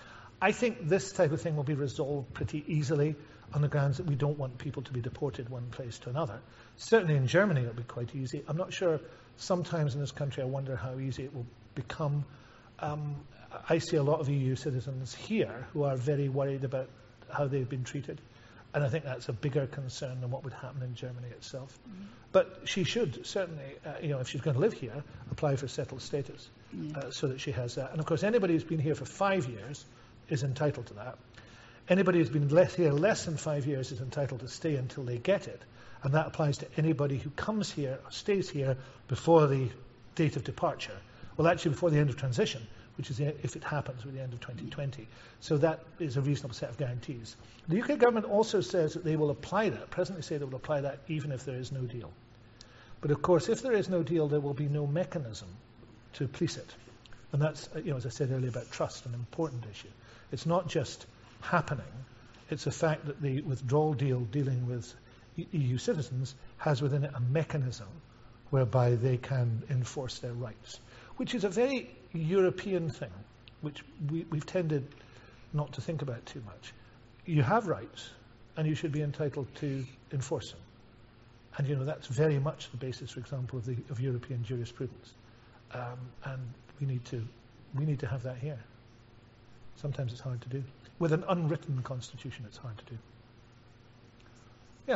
I think this type of thing will be resolved pretty easily on the grounds that we don't want people to be deported one place to another. Certainly in Germany it'll be quite easy. I'm not sure, sometimes in this country I wonder how easy it will become. Um, I see a lot of E U citizens here who are very worried about how they've been treated. And I think that's a bigger concern than what would happen in Germany itself. Mm-hmm. But she should certainly, uh, you know, if she's going to live here, apply for settled status yeah. uh, so that she has that. And of course, anybody who's been here for five years is entitled to that. Anybody who's been less here less than five years is entitled to stay until they get it. And that applies to anybody who comes here or stays here before the date of departure. Well, actually, before the end of transition, which is if it happens with the end of twenty twenty. So that is a reasonable set of guarantees. The U K government also says that they will apply that, presently say they will apply that even if there is no deal. But of course, if there is no deal, there will be no mechanism to police it. And that's, you know, as I said earlier about trust, an important issue. It's not just happening, it's the fact that the withdrawal deal dealing with E U citizens has within it a mechanism whereby they can enforce their rights, which is a very European thing, which we, we've tended not to think about too much. You have rights, and you should be entitled to enforce them. And you know that's very much the basis, for example, of the of European jurisprudence. Um, and we need to we need to have that here. Sometimes it's hard to do. With an unwritten constitution, it's hard to do. Yeah.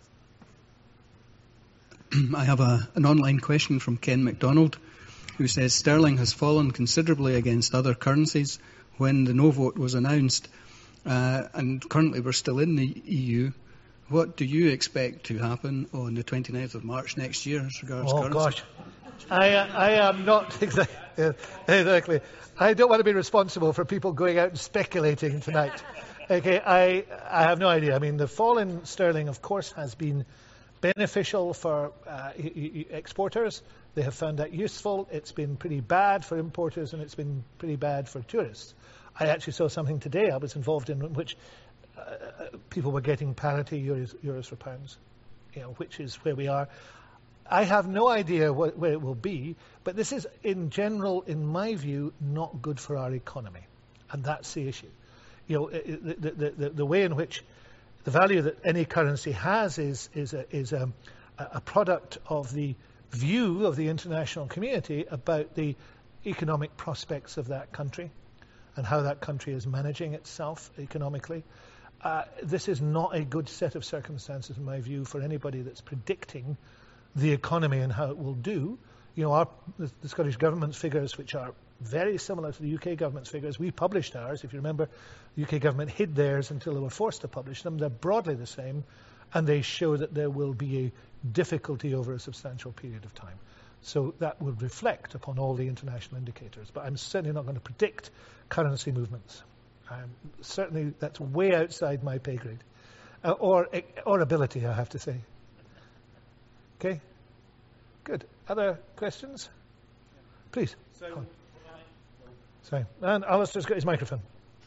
I have a, an online question from Ken MacDonald, who says sterling has fallen considerably against other currencies when the no vote was announced, uh, and currently we're still in the E U. What do you expect to happen on the twenty-ninth of March next year as regards oh, currency? Oh gosh, I, uh, I am not exactly, exactly. I don't want to be responsible for people going out and speculating tonight. Okay, I I have no idea. I mean, the fall in sterling, of course, has been beneficial for uh, exporters. They have found that useful. It's been pretty bad for importers, and it's been pretty bad for tourists. I actually saw something today I was involved in, in which uh, people were getting parity euros, euros for pounds, you know, which is where we are. I have no idea what, where it will be, but this is, in general, in my view, not good for our economy, and that's the issue. You know, the, the, the, the way in which the value that any currency has is is a, is a, a product of the view of the international community about the economic prospects of that country and how that country is managing itself economically. Uh, this is not a good set of circumstances, in my view, for anybody that's predicting the economy and how it will do. You know, our, the, the Scottish Government's figures, which are very similar to the U K government's figures. We published ours. If you remember, the U K government hid theirs until they were forced to publish them. They're broadly the same, and they show that there will be a difficulty over a substantial period of time. So that would reflect upon all the international indicators. But I'm certainly not going to predict currency movements. Um, certainly, that's way outside my pay grade, uh, or or ability, I have to say. Okay, good. Other questions? Please. So, Sorry. And Alistair's got his microphone.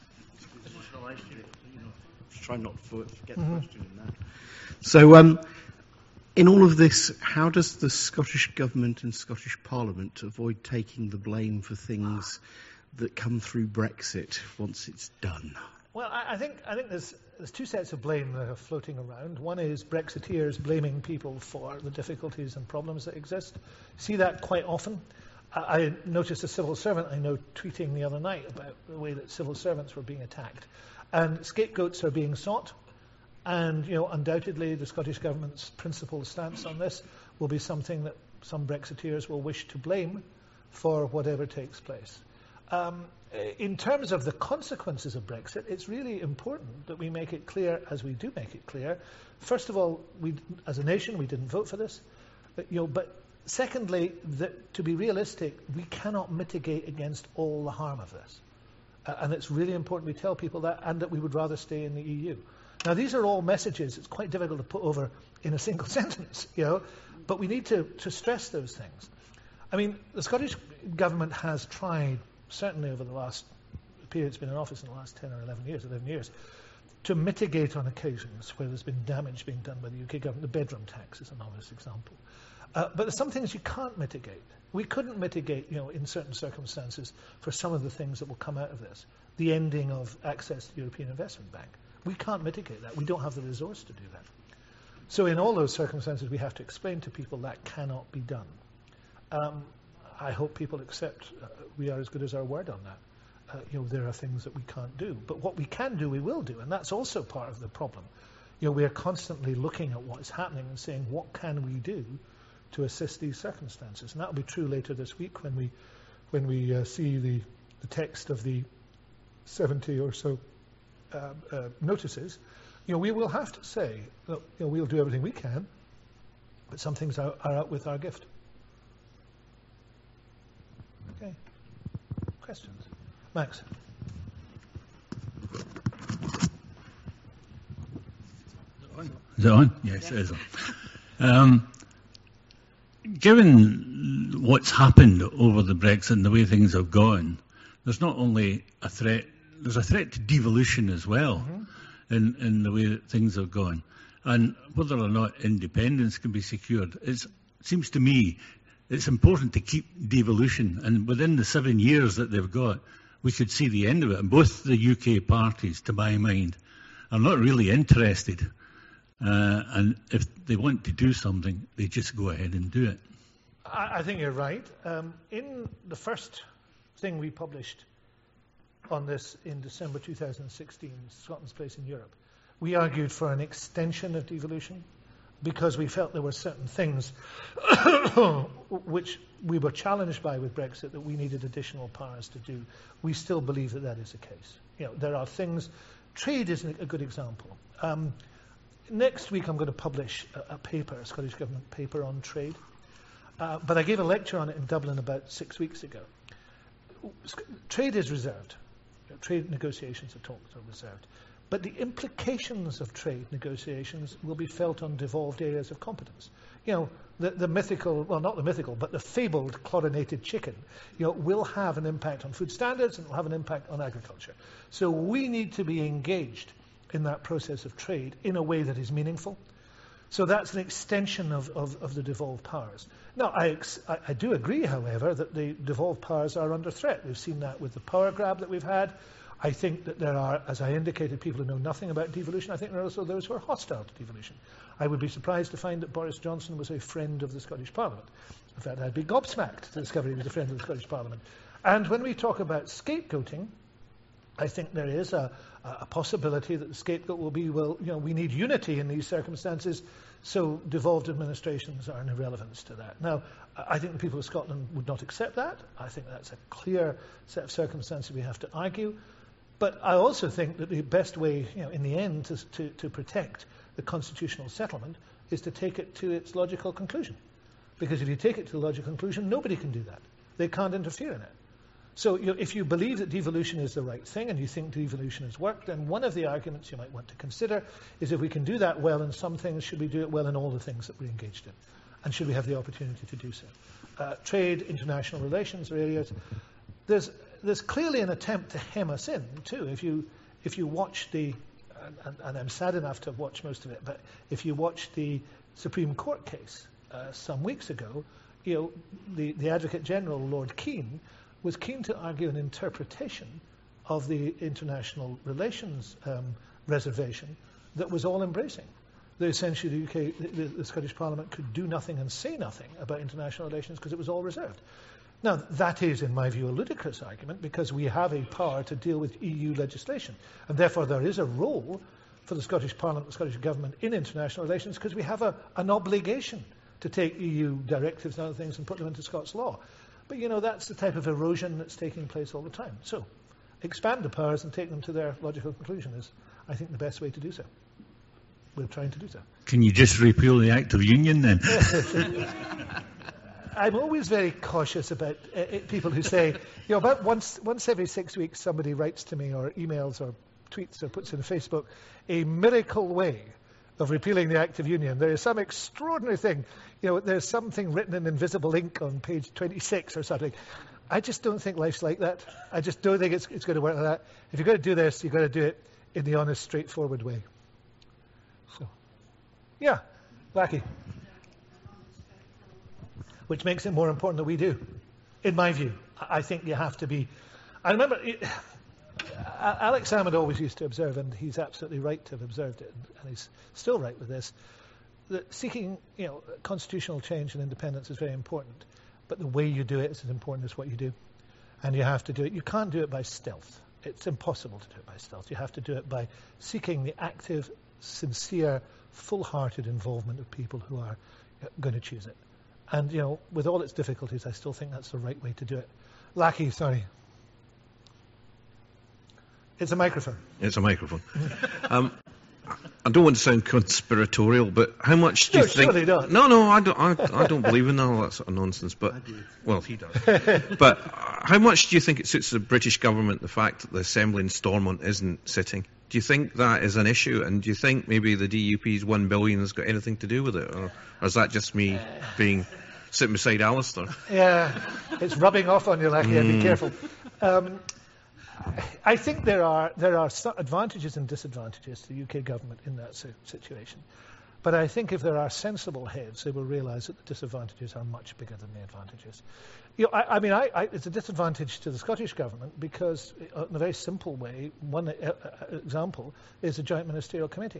Try not to forget mm-hmm. the question in that. So, um, in all of this, how does the Scottish Government and Scottish Parliament avoid taking the blame for things that come through Brexit once it's done? Well, I, I think I think there's there's two sets of blame that are floating around. One is Brexiteers blaming people for the difficulties and problems that exist. See that quite often. I noticed a civil servant I know tweeting the other night about the way that civil servants were being attacked. And scapegoats are being sought. And, you know, undoubtedly the Scottish Government's principled stance on this will be something that some Brexiteers will wish to blame for whatever takes place. Um, in terms of the consequences of Brexit, it's really important that we make it clear, as we do make it clear. First of all, we, as a nation, we didn't vote for this. But, you know, but secondly, that to be realistic, we cannot mitigate against all the harm of this. Uh, and it's really important we tell people that, and that we would rather stay in the E U. Now, these are all messages. It's quite difficult to put over in a single sentence, you know, but we need to, to stress those things. I mean, the Scottish Government has tried, certainly over the last period it's been in office in the last ten or eleven years, eleven years, to mitigate on occasions where there's been damage being done by the U K government. The bedroom tax is an obvious example. Uh, but there's some things you can't mitigate. We couldn't mitigate, you know, in certain circumstances for some of the things that will come out of this. the ending of access to the European Investment Bank. We can't mitigate that. We don't have the resource to do that. So in all those circumstances, we have to explain to people that cannot be done. Um, I hope people accept uh, we are as good as our word on that. Uh, you know, there are things that we can't do. But what we can do, we will do. And that's also part of the problem. You know, we are constantly looking at what is happening and saying, what can we do to assist these circumstances? And that will be true later this week when we when we uh, see the, the text of the seventy or so uh, uh, notices. You know, we will have to say, look, you know, we'll do everything we can, but some things are, are out with our gift. Okay. Questions? Max. Is it on? Yes, it is on. Um, given what's happened over the Brexit and the way things have gone, there's not only a threat, there's a threat to devolution as well, mm-hmm. in, in the way that things have gone. And whether or not independence can be secured, it seems to me it's important to keep devolution. And within the seven years that they've got, we could see the end of it. And both the U K parties, to my mind, are not really interested. Uh, and if they want to do something, they just go ahead and do it. I, I think you're right. Um, in the first thing we published on this in December two thousand sixteen, Scotland's Place in Europe, we argued for an extension of devolution because we felt there were certain things which we were challenged by with Brexit that we needed additional powers to do. We still believe that that is the case. You know, there are things, trade is a good example. Um, Next week I'm going to publish a, a paper, a Scottish Government paper on trade. Uh, but I gave a lecture on it in Dublin about six weeks ago. Trade is reserved. You know, trade negotiations are talked are reserved. But the implications of trade negotiations will be felt on devolved areas of competence. You know, the, the mythical, well, not the mythical, but the fabled chlorinated chicken, you know, will have an impact on food standards and will have an impact on agriculture. So we need to be engaged in that process of trade in a way that is meaningful. So that's an extension of, of, of the devolved powers. Now, I, ex I, I do agree, however, that the devolved powers are under threat. We've seen that with the power grab that we've had. I think that there are, as I indicated, people who know nothing about devolution. I think there are also those who are hostile to devolution. I would be surprised to find that Boris Johnson was a friend of the Scottish Parliament. In fact, I'd be gobsmacked to discover he was a friend of the Scottish Parliament. And when we talk about scapegoating, I think there is a, a possibility that the scapegoat will be, well, you know, we need unity in these circumstances, so devolved administrations are an irrelevance to that. Now, I think the people of Scotland would not accept that. I think that's a clear set of circumstances we have to argue. But I also think that the best way, you know, in the end, to, to, to protect the constitutional settlement is to take it to its logical conclusion. Because if you take it to the logical conclusion, nobody can do that. They can't interfere in it. So you know, if you believe that devolution is the right thing and you think devolution has worked, then one of the arguments you might want to consider is if we can do that well in some things, should we do it well in all the things that we're engaged in? And should we have the opportunity to do so? Uh, trade, international relations are areas. There's, there's clearly an attempt to hem us in, too. If you, if you watch the, and, and I'm sad enough to have watched most of it, but if you watch the Supreme Court case uh, some weeks ago, you know, the, the Advocate General, Lord Keane, was keen to argue an interpretation of the international relations um, reservation that was all-embracing. That essentially the U K, the, the Scottish Parliament could do nothing and say nothing about international relations because it was all reserved. Now, that is, in my view, a ludicrous argument because we have a power to deal with E U legislation. And therefore there is a role for the Scottish Parliament, the Scottish Government in international relations because we have a, an obligation to take E U directives and other things and put them into Scots law. But, you know, that's the type of erosion that's taking place all the time. So, expand the powers and take them to their logical conclusion is, I think, the best way to do so. We're trying to do so. Can you just repeal the Act of Union, then? I'm always very cautious about uh, people who say, you know, about once, once every six weeks somebody writes to me or emails or tweets or puts in Facebook a miracle way of repealing the Act of Union. There is some extraordinary thing. You know, there's something written in invisible ink on page twenty-six or something. I just don't think life's like that. I just don't think it's, it's going to work like that. If you're going to do this, you've got to do it in the honest, straightforward way. So, yeah, Blackie. Which makes it more important that we do, in my view. I think you have to be... I remember... It, uh, Alex Salmond always used to observe, and he's absolutely right to have observed it, and, and he's still right with this, that seeking, you know, constitutional change and independence is very important, but the way you do it is as important as what you do. And you have to do it. You can't do it by stealth. It's impossible to do it by stealth. You have to do it by seeking the active, sincere, full-hearted involvement of people who are going to choose it. And, you know, with all its difficulties, I still think that's the right way to do it. Lackey, sorry. It's a microphone. It's a microphone. um, I don't want to sound conspiratorial, but how much do no, you think? Surely don't. No, no, I don't. I, I don't believe in all that sort of nonsense. But well, he does. But how much do you think it suits the British government the fact that the Assembly in Stormont isn't sitting? Do you think that is an issue? And do you think maybe the D U P's one billion has got anything to do with it, or, or is that just me being sitting beside Alistair? Yeah, it's rubbing off on you, Lackey. Mm. Be careful. Um, I think there are there are advantages and disadvantages to the U K government in that situation. But I think if there are sensible heads, they will realise that the disadvantages are much bigger than the advantages. You know, I, I mean, I, I, it's a disadvantage to the Scottish government because, uh, in a very simple way, one uh, uh, example is the Joint Ministerial Committee.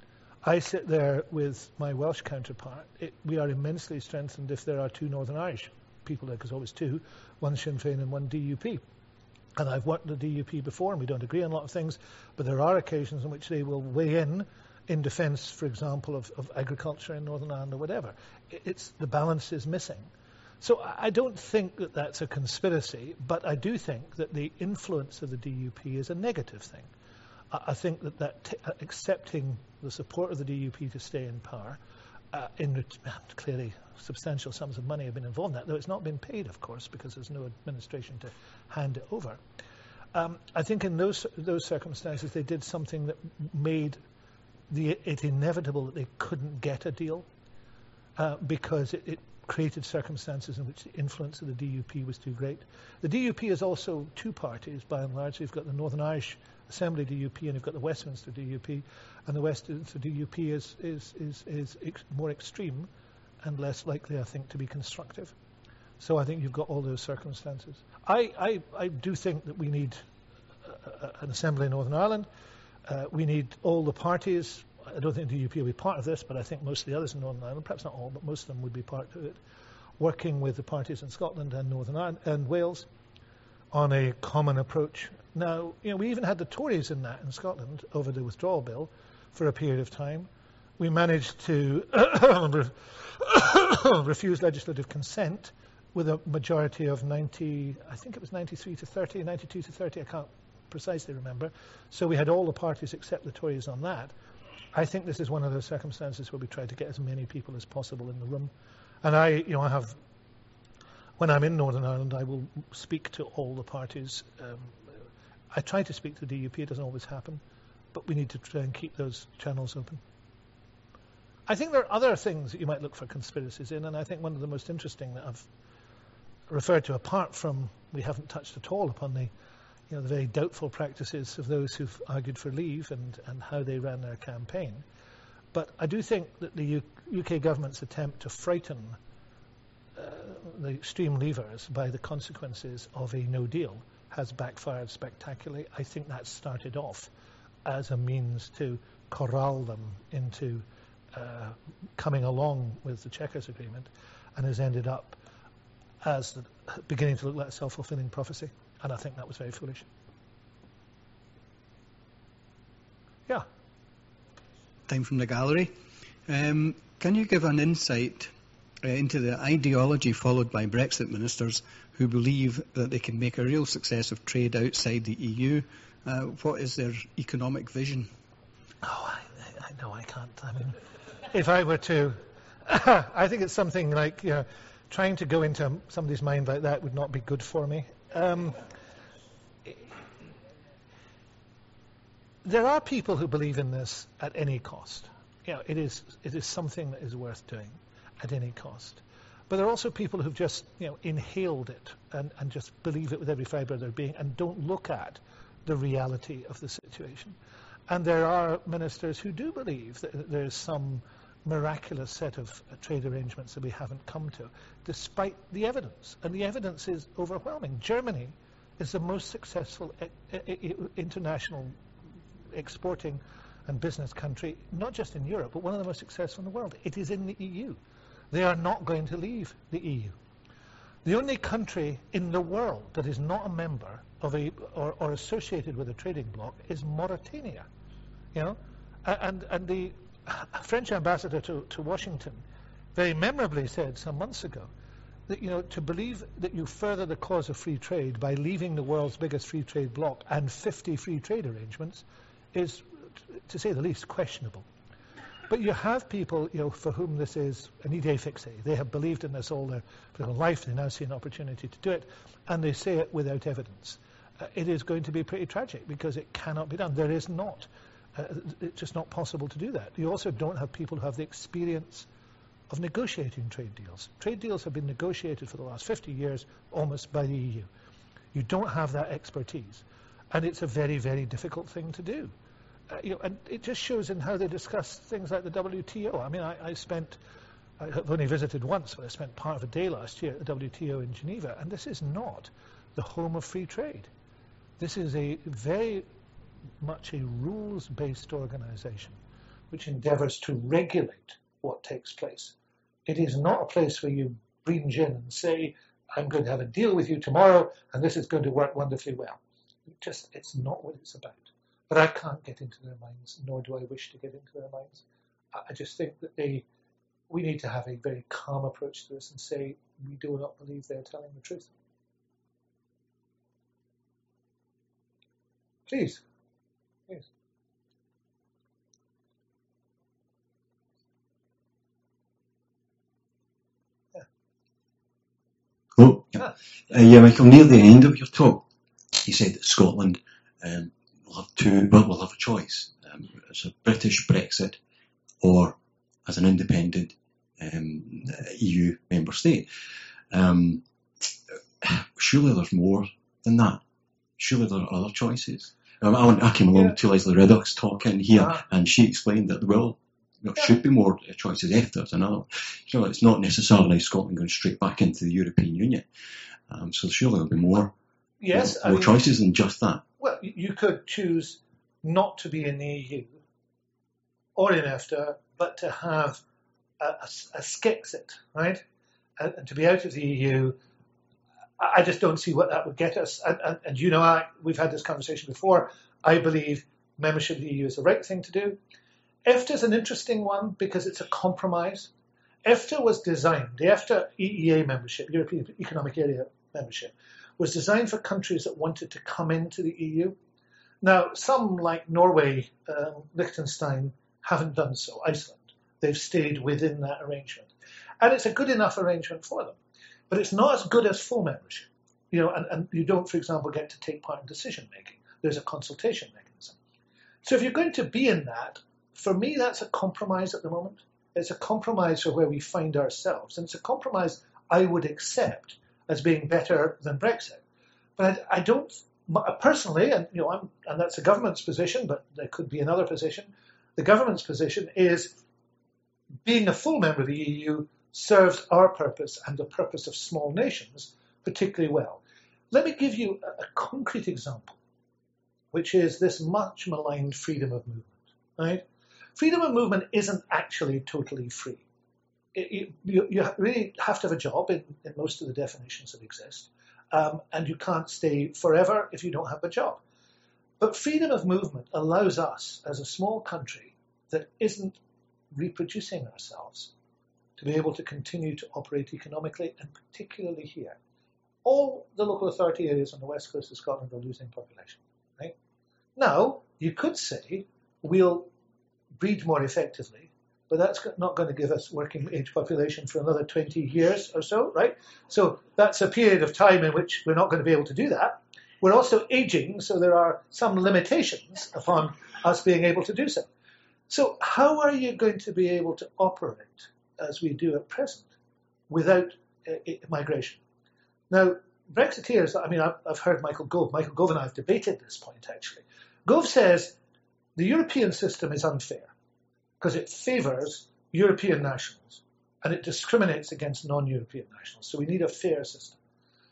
I sit there with my Welsh counterpart. It, we are immensely strengthened if there are two Northern Irish people there, because always two, one Sinn Féin and one D U P. And I've worked with the D U P before, and we don't agree on a lot of things, but there are occasions in which they will weigh in in defence, for example, of, of agriculture in Northern Ireland or whatever. It's the balance is missing. So I don't think that that's a conspiracy, but I do think that the influence of the D U P is a negative thing. I, I think that, that t- accepting the support of the D U P to stay in power, uh, in ret- clearly substantial sums of money have been involved in that, though it's not been paid, of course, because there's no administration to hand it over. Um, I think in those those circumstances they did something that made the, it inevitable that they couldn't get a deal uh, because it, it created circumstances in which the influence of the D U P was too great. The D U P is also two parties, by and large. You've got the Northern Irish Assembly D U P and you've got the Westminster D U P, and the Westminster D U P is, is, is, is ex- more extreme and less likely, I think, to be constructive. So I think you've got all those circumstances. I, I, I do think that we need a, a, an assembly in Northern Ireland. Uh, we need all the parties. I don't think the D U P will be part of this, but I think most of the others in Northern Ireland, perhaps not all, but most of them would be part of it, working with the parties in Scotland and Northern Ireland and Wales on a common approach. Now, you know, we even had the Tories in that in Scotland over the withdrawal bill for a period of time. We managed to refuse legislative consent with a majority of ninety, I think it was ninety-three to thirty, ninety-two to thirty, I can't precisely remember. So we had all the parties except the Tories on that. I think this is one of those circumstances where we try to get as many people as possible in the room. And I, you know, I have, when I'm in Northern Ireland, I will speak to all the parties. Um, I try to speak to the D U P, it doesn't always happen, but we need to try and keep those channels open. I think there are other things that you might look for conspiracies in, and I think one of the most interesting that I've referred to, apart from we haven't touched at all upon the, you know, the very doubtful practices of those who've argued for leave and, and how they ran their campaign. But I do think that the U- UK government's attempt to frighten uh, the extreme leavers by the consequences of a no deal has backfired spectacularly. I think that started off as a means to corral them into uh, coming along with the Chequers Agreement, and has ended up as the, beginning to look like a self-fulfilling prophecy. And I think that was very foolish. Yeah. Time from the gallery. Um, can you give an insight uh, into the ideology followed by Brexit ministers who believe that they can make a real success of trade outside the E U? Uh, what is their economic vision? Oh, I, I know I can't. I mean, if I were to, I think it's something like, you know, trying to go into somebody's mind like that would not be good for me. Um, there are people who believe in this at any cost. You know, it is it is something that is worth doing at any cost. But there are also people who've just, you know, inhaled it and, and just believe it with every fibre of their being and don't look at the reality of the situation. And there are ministers who do believe that there's some miraculous set of uh, trade arrangements that we haven't come to, despite the evidence. And the evidence is overwhelming. Germany is the most successful e- e- e- international exporting and business country, not just in Europe, but one of the most successful in the world. It is in the E U. They are not going to leave the E U. The only country in the world that is not a member of a or, or associated with a trading bloc is Mauritania. You know, and and the French ambassador to, to Washington very memorably said some months ago that, you know, to believe that you further the cause of free trade by leaving the world's biggest free trade bloc and fifty free trade arrangements is, to say the least, questionable. But you have people, you know, for whom this is an idée fixe. They have believed in this all their, their life. They now see an opportunity to do it, and they say it without evidence. Uh, it is going to be pretty tragic because it cannot be done. There is not. Uh, it's just not possible to do that. You also don't have people who have the experience of negotiating trade deals. Trade deals have been negotiated for the last fifty years almost by the E U. You don't have that expertise, and it's a very, very difficult thing to do. Uh, you know, and it just shows in how they discuss things like the W T O. I mean, I, I spent, I have only visited once, but I spent part of a day last year at the W T O in Geneva, and this is not the home of free trade. This is a very much a rules-based organization which endeavors to regulate what takes place. It is not a place where you bringe in and say, I'm going to have a deal with you tomorrow, and this is going to work wonderfully well. It just, it's not what it's about. But I can't get into their minds, nor do I wish to get into their minds. I just think that they, we need to have a very calm approach to this and say, we do not believe they're telling the truth. Please. Please. Yeah. Oh, yeah. Uh, yeah, Michael, near the end of your talk, you said that Scotland um, will have two, well, will have a choice. Um, it's a British Brexit or as an independent um, E U member state. Um, surely there's more than that. Surely there are other choices. Um, I, I came along yeah. to Leslie Riddoch's talk in here, uh-huh. and she explained that, well, there yeah. should be more choices if there's another. So it's not necessarily Scotland going straight back into the European Union. Um, so surely there'll be more, yes, more, more mean, choices than just that. Well, you could choose not to be in the E U or in EFTA, but to have a, a, a Skexit, right? And, and to be out of the E U. I just don't see what that would get us. And, and, and you know, I, we've had this conversation before. I believe membership of the E U is the right thing to do. EFTA is an interesting one because it's a compromise. EFTA was designed, the EFTA E E A membership, European Economic Area membership, was designed for countries that wanted to come into the E U. Now, some like Norway, um, Liechtenstein, haven't done so, Iceland. They've stayed within that arrangement. And it's a good enough arrangement for them. But it's not as good as full membership. You know, and, and you don't, for example, get to take part in decision making. There's a consultation mechanism. So if you're going to be in that, for me, that's a compromise at the moment. It's a compromise for where we find ourselves. And it's a compromise I would accept as being better than Brexit. But I, I don't, personally, and you know, I'm, and that's the government's position, but there could be another position. The government's position is being a full member of the E U serves our purpose and the purpose of small nations particularly well. Let me give you a, a concrete example, which is this much maligned freedom of movement. Right? Freedom of movement isn't actually totally free. It, you, you really have to have a job in, in most of the definitions that exist, um, and you can't stay forever if you don't have a job. But freedom of movement allows us, as a small country that isn't reproducing ourselves, to be able to continue to operate economically, and particularly here. All the local authority areas on the west coast of Scotland are losing population. Right? Now, you could say we'll breed more effectively, but that's not going to give us working age population for another twenty years or so, right? So that's a period of time in which we're not going to be able to do that. We're also aging, so there are some limitations upon us being able to do so. So how are you going to be able to operate as we do at present without uh, migration? Now, Brexiteers, I mean, I've, I've heard Michael Gove. Michael Gove and I have debated this point, actually. Gove says the European system is unfair because it favours European nationals and it discriminates against non-European nationals. So we need a fair system.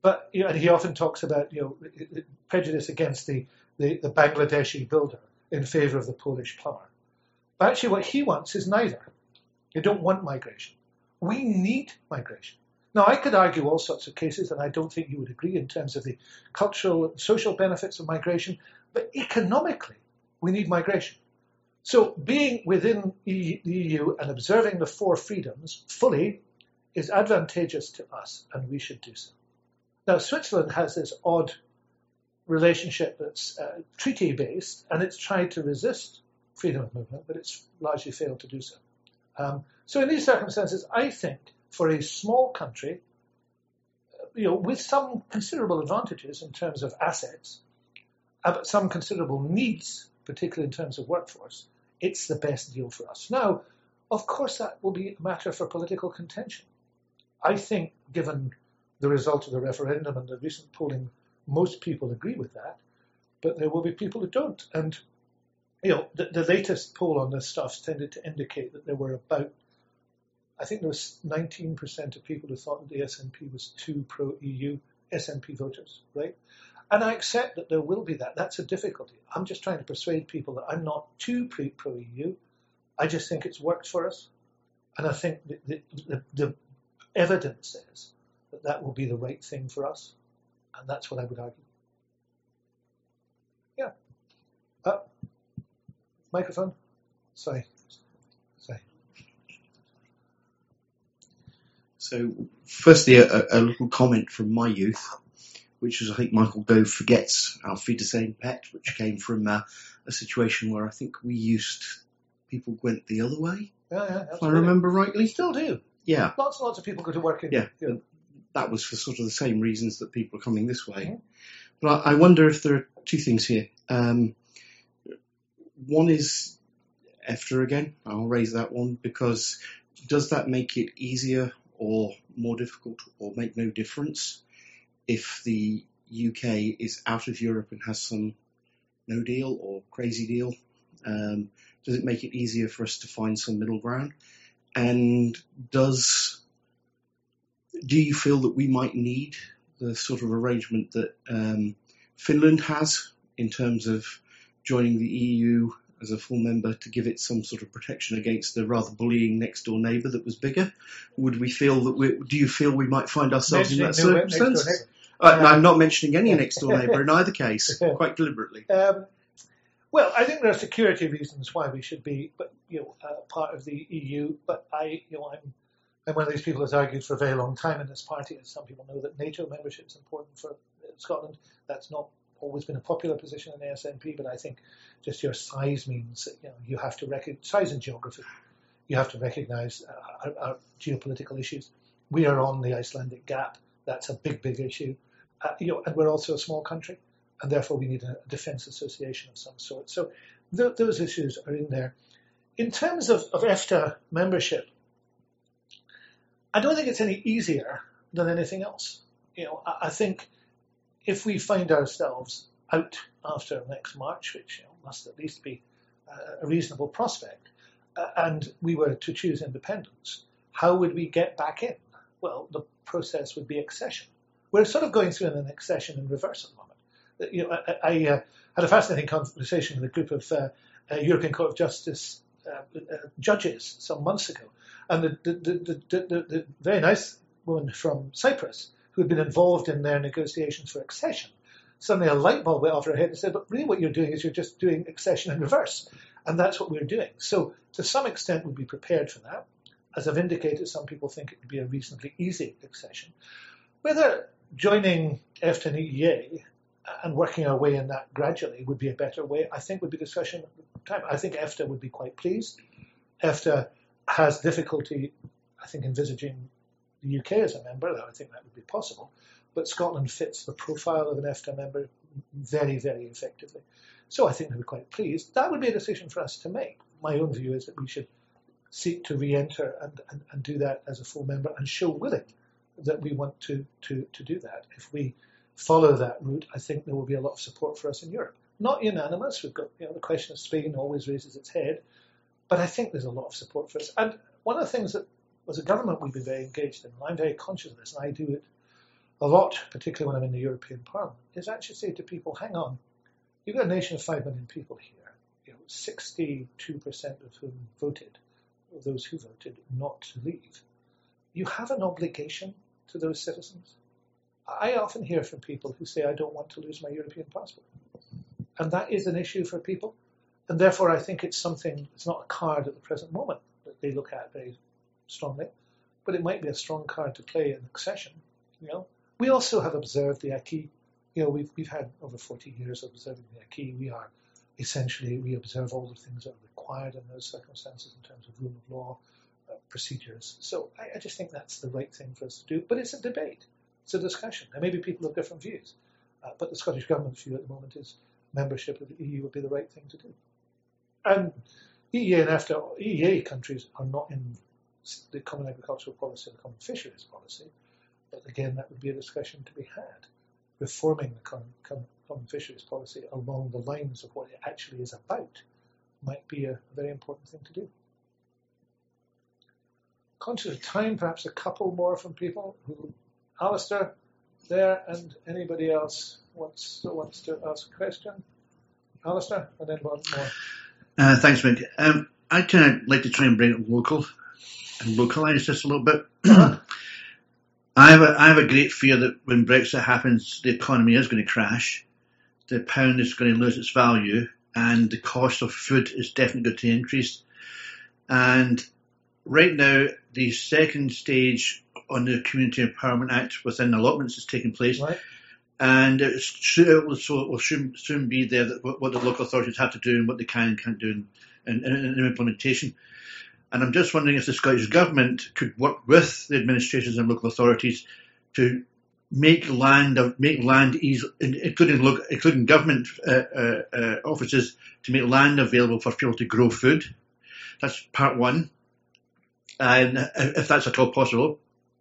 But you know, and he often talks about you know prejudice against the, the, the Bangladeshi builder in favour of the Polish plumber. But actually, what he wants is neither. They don't want migration. We need migration. Now, I could argue all sorts of cases, and I don't think you would agree in terms of the cultural and social benefits of migration, but economically, we need migration. So being within the E U and observing the four freedoms fully is advantageous to us, and we should do so. Now, Switzerland has this odd relationship that's uh, treaty-based, and it's tried to resist freedom of movement, but it's largely failed to do so. Um, so in these circumstances, I think for a small country, you know, with some considerable advantages in terms of assets, uh, but some considerable needs, particularly in terms of workforce, it's the best deal for us. Now, of course, that will be a matter for political contention. I think, given the result of the referendum and the recent polling, most people agree with that, but there will be people who don't. And, you know, the, the latest poll on this stuff tended to indicate that there were about, I think there was nineteen percent of people who thought that the S N P was too pro-E U, S N P voters, right? And I accept that there will be that. That's a difficulty. I'm just trying to persuade people that I'm not too pro-E U. I just think it's worked for us. And I think the, the, the, the evidence says that that will be the right thing for us. And that's what I would argue. Yeah. Uh, microphone? Sorry. Sorry. So, firstly, a, a little comment from my youth, which is, I think Michael Gove forgets Auf Wiedersehen Pet, which came from uh, a situation where I think we used, people went the other way, Yeah, yeah, if I remember rightly. Still do. Yeah. Lots and lots of people go to work in. Yeah. You know. That was for sort of the same reasons that people are coming this way. Mm-hmm. But I, I wonder if there are two things here. Um, one is EFTA again. I'll raise that one because does that make it easier or more difficult or make no difference if the U K is out of Europe and has some no deal or crazy deal? Um, does it make it easier for us to find some middle ground? And does do you feel that we might need the sort of arrangement that um, Finland has in terms of joining the E U as a full member to give it some sort of protection against the rather bullying next door neighbour that was bigger? Would we feel that we, do you feel we might find ourselves in that circumstance? Uh, no, I'm not mentioning any next door neighbour in either case, quite deliberately. Um, well, I think there are security reasons why we should be, but you know, uh, part of the E U. But I, you know, I'm, I'm one of these people who's argued for a very long time in this party, as some people know, that NATO membership is important for Scotland. That's not always been a popular position in the S N P, but I think just your size means that you know you have to recognize size and geography. You have to recognise uh, our, our geopolitical issues. We are on the Icelandic Gap. That's a big, big issue. Uh, you know, and we're also a small country, and therefore we need a defence association of some sort. So th- those issues are in there. In terms of, of EFTA membership, I don't think it's any easier than anything else. You know, I, I think if we find ourselves out after next March, which you know, must at least be uh, a reasonable prospect, uh, and we were to choose independence, how would we get back in? Well, the process would be accession. We're sort of going through an accession in reverse at the moment. You know, I, I uh, had a fascinating conversation with a group of uh, uh, European Court of Justice uh, uh, judges some months ago, and the, the, the, the, the, the very nice woman from Cyprus who had been involved in their negotiations for accession, suddenly a light bulb went off her head and said, but really what you're doing is you're just doing accession in reverse. And that's what we're doing. So to some extent, we'd be prepared for that. As I've indicated, some people think it would be a reasonably easy accession. Whether joining EFTA and E E A and working our way in that gradually would be a better way, I think would be discussion at the time. I think EFTA would be quite pleased. EFTA has difficulty, I think, envisaging the U K as a member, though I think that would be possible. But Scotland fits the profile of an EFTA member very, very effectively. So I think they'd be quite pleased. That would be a decision for us to make. My own view is that we should seek to re-enter and, and, and do that as a full member and show willing that we want to, to, to do that. If we follow that route, I think there will be a lot of support for us in Europe. Not unanimous. We've got, you know, the question of Spain always raises its head, but I think there's a lot of support for us. And one of the things that as a government we've been very engaged in, and I'm very conscious of this, and I do it a lot, particularly when I'm in the European Parliament, is actually say to people, hang on, you've got a nation of five million people here, you know, sixty-two percent of whom voted, of those who voted not to leave. You have an obligation to those citizens. I often hear from people who say, I don't want to lose my European passport. And that is an issue for people. And therefore, I think it's something, it's not a card at the present moment that they look at very strongly, but it might be a strong card to play in accession. You know, we also have observed the acquis. You know, we've we've had over forty years of observing the acquis. We are essentially, we observe all the things that are required in those circumstances in terms of rule of law, uh, procedures. So I, I just think that's the right thing for us to do. But it's a debate. It's a discussion. And maybe people have different views. Uh, but the Scottish Government's view at the moment is membership of the E U would be the right thing to do. And E E A and EFTA, E E A countries are not in the Common Agricultural Policy or the Common Fisheries Policy. But again, that would be a discussion to be had. Reforming the Common, Common, Common Fisheries Policy along the lines of what it actually is about might be a, a very important thing to do. Conscious of time, perhaps a couple more from people who, Alistair, there, and anybody else wants still wants to ask a question. Alistair, and then one more. Uh, thanks, Mick. Um, I'd kind of like to try and bring it local and localise this a little bit. I have a, I have a great fear that when Brexit happens, the economy is going to crash, the pound is going to lose its value, and the cost of food is definitely going to increase. And right now, the second stage on the Community Empowerment Act within allotments is taking place. Right. And it, it will, so it will soon, soon be there that what, what the local authorities have to do and what they can and can't do in, in, in implementation. And I'm just wondering if the Scottish Government could work with the administrations and local authorities to make land make land easy, including local, including government uh, uh, uh, offices, to make land available for people to grow food. That's part one, and if that's at all possible.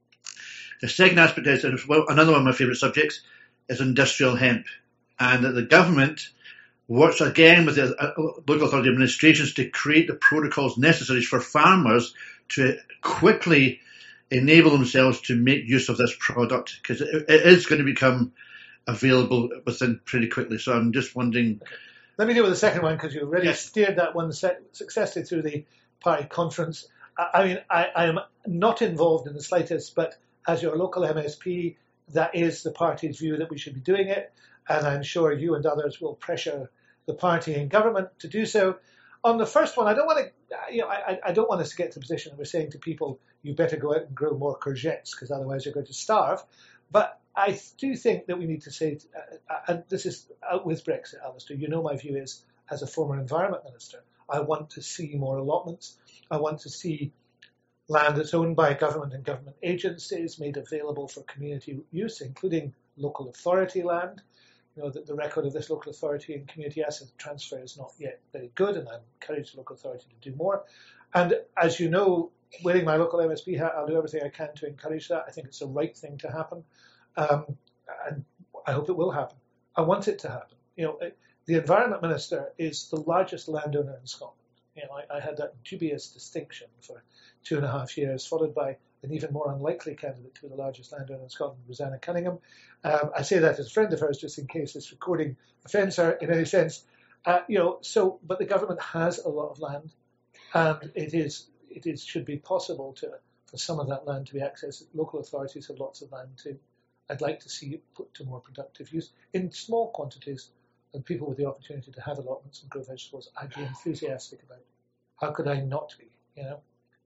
The second aspect is, well, another one of my favourite subjects is industrial hemp, and that the government works again with the uh, local authority administrations to create the protocols necessary for farmers to quickly enable themselves to make use of this product, because it, it is going to become available within pretty quickly. So I'm just wondering. Okay. Let me deal with the second one, because you already yes. steered that one successfully through the party conference. I, I mean, I, I am not involved in the slightest, but as your local M S P, that is the party's view that we should be doing it, and I'm sure you and others will pressure the party in government to do so. On the first one, I don't want to, you know, I, I don't want us to get to the position that we're saying to people, you better go out and grow more courgettes, because otherwise you're going to starve. But I do think that we need to say, uh, and this is out with Brexit, Alistair, you know my view is, as a former environment minister, I want to see more allotments. I want to see land that's owned by government and government agencies made available for community use, including local authority land. You know, that the record of this local authority and community asset transfer is not yet very good, and I encourage the local authority to do more. And as you know, wearing my local M S P hat, I'll do everything I can to encourage that. I think it's the right thing to happen, um, and I hope it will happen. I want it to happen. You know, the Environment Minister is the largest landowner in Scotland. You know, I, I had that dubious distinction for two and a half years, followed by an even more unlikely candidate to be the largest landowner in Scotland, Rosanna Cunningham. Um, I say that as a friend of hers, just in case this recording offends her in any sense. Uh, you know, so, but the government has a lot of land, and it is, it is should be possible to for some of that land to be accessed. Local authorities have lots of land too. I'd like to see it put to more productive use in small quantities, and people with the opportunity to have allotments and grow vegetables, I'd be enthusiastic about. How could I not be? You know.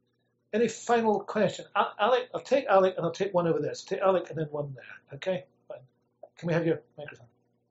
Any final question? Alec, I'll take Alec and I'll take one over there. So take Alec and then one there. Okay? Fine. Can we have your microphone?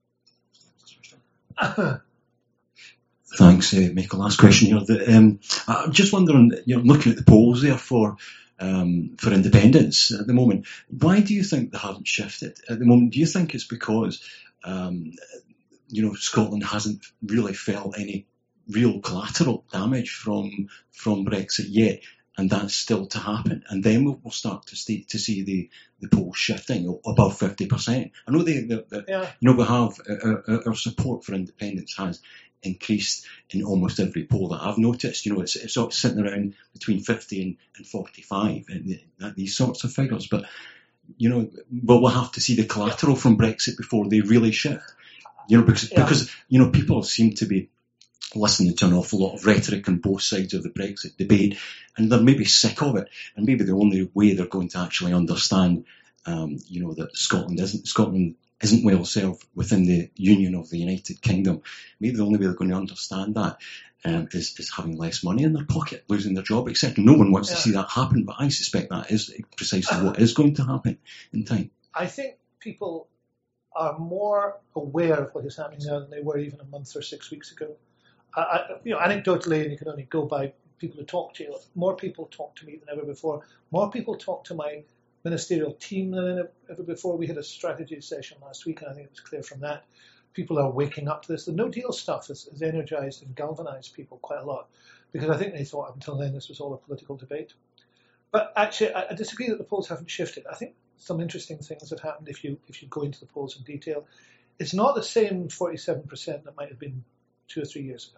Thanks, uh, Michael. Last question here. The, um, I'm just wondering, you know, looking at the polls there for um, for independence at the moment, why do you think they haven't shifted at the moment? Do you think it's because um, you know Scotland hasn't really felt any real collateral damage from from Brexit yet? And that's still to happen, and then we'll, we'll start to see to see the, the polls shifting above fifty percent. I know they, they, they yeah. you know we have uh, our support for independence has increased in almost every poll that I've noticed. You know, it's, it's sort of sitting around between fifty and, and forty-five, and the, these sorts of figures. But you know, but we'll have to see the collateral from Brexit before they really shift. You know, because, Yeah. because, you know, people seem to be listening to an awful lot of rhetoric on both sides of the Brexit debate, and they're maybe sick of it. And maybe the only way they're going to actually understand, um, you know, that Scotland isn't Scotland isn't well served within the Union of the United Kingdom. Maybe the only way they're going to understand that um, is, is having less money in their pocket, losing their job, et cetera. No one wants Yeah. to see that happen, but I suspect that is precisely what is going to happen in time. I think people are more aware of what is happening now than they were even a month or six weeks ago. I, I, you know, anecdotally, and you can only go by people who talk to you, more people talk to me than ever before. More people talk to my ministerial team than ever before. We had a strategy session last week, and I think it was clear from that. People are waking up to this. The no deal stuff has, has energized and galvanized people quite a lot, because I think they thought up until then this was all a political debate. But actually, I, I disagree that the polls haven't shifted. I think some interesting things have happened if you if you go into the polls in detail. It's not the same forty-seven percent that might have been two or three years ago.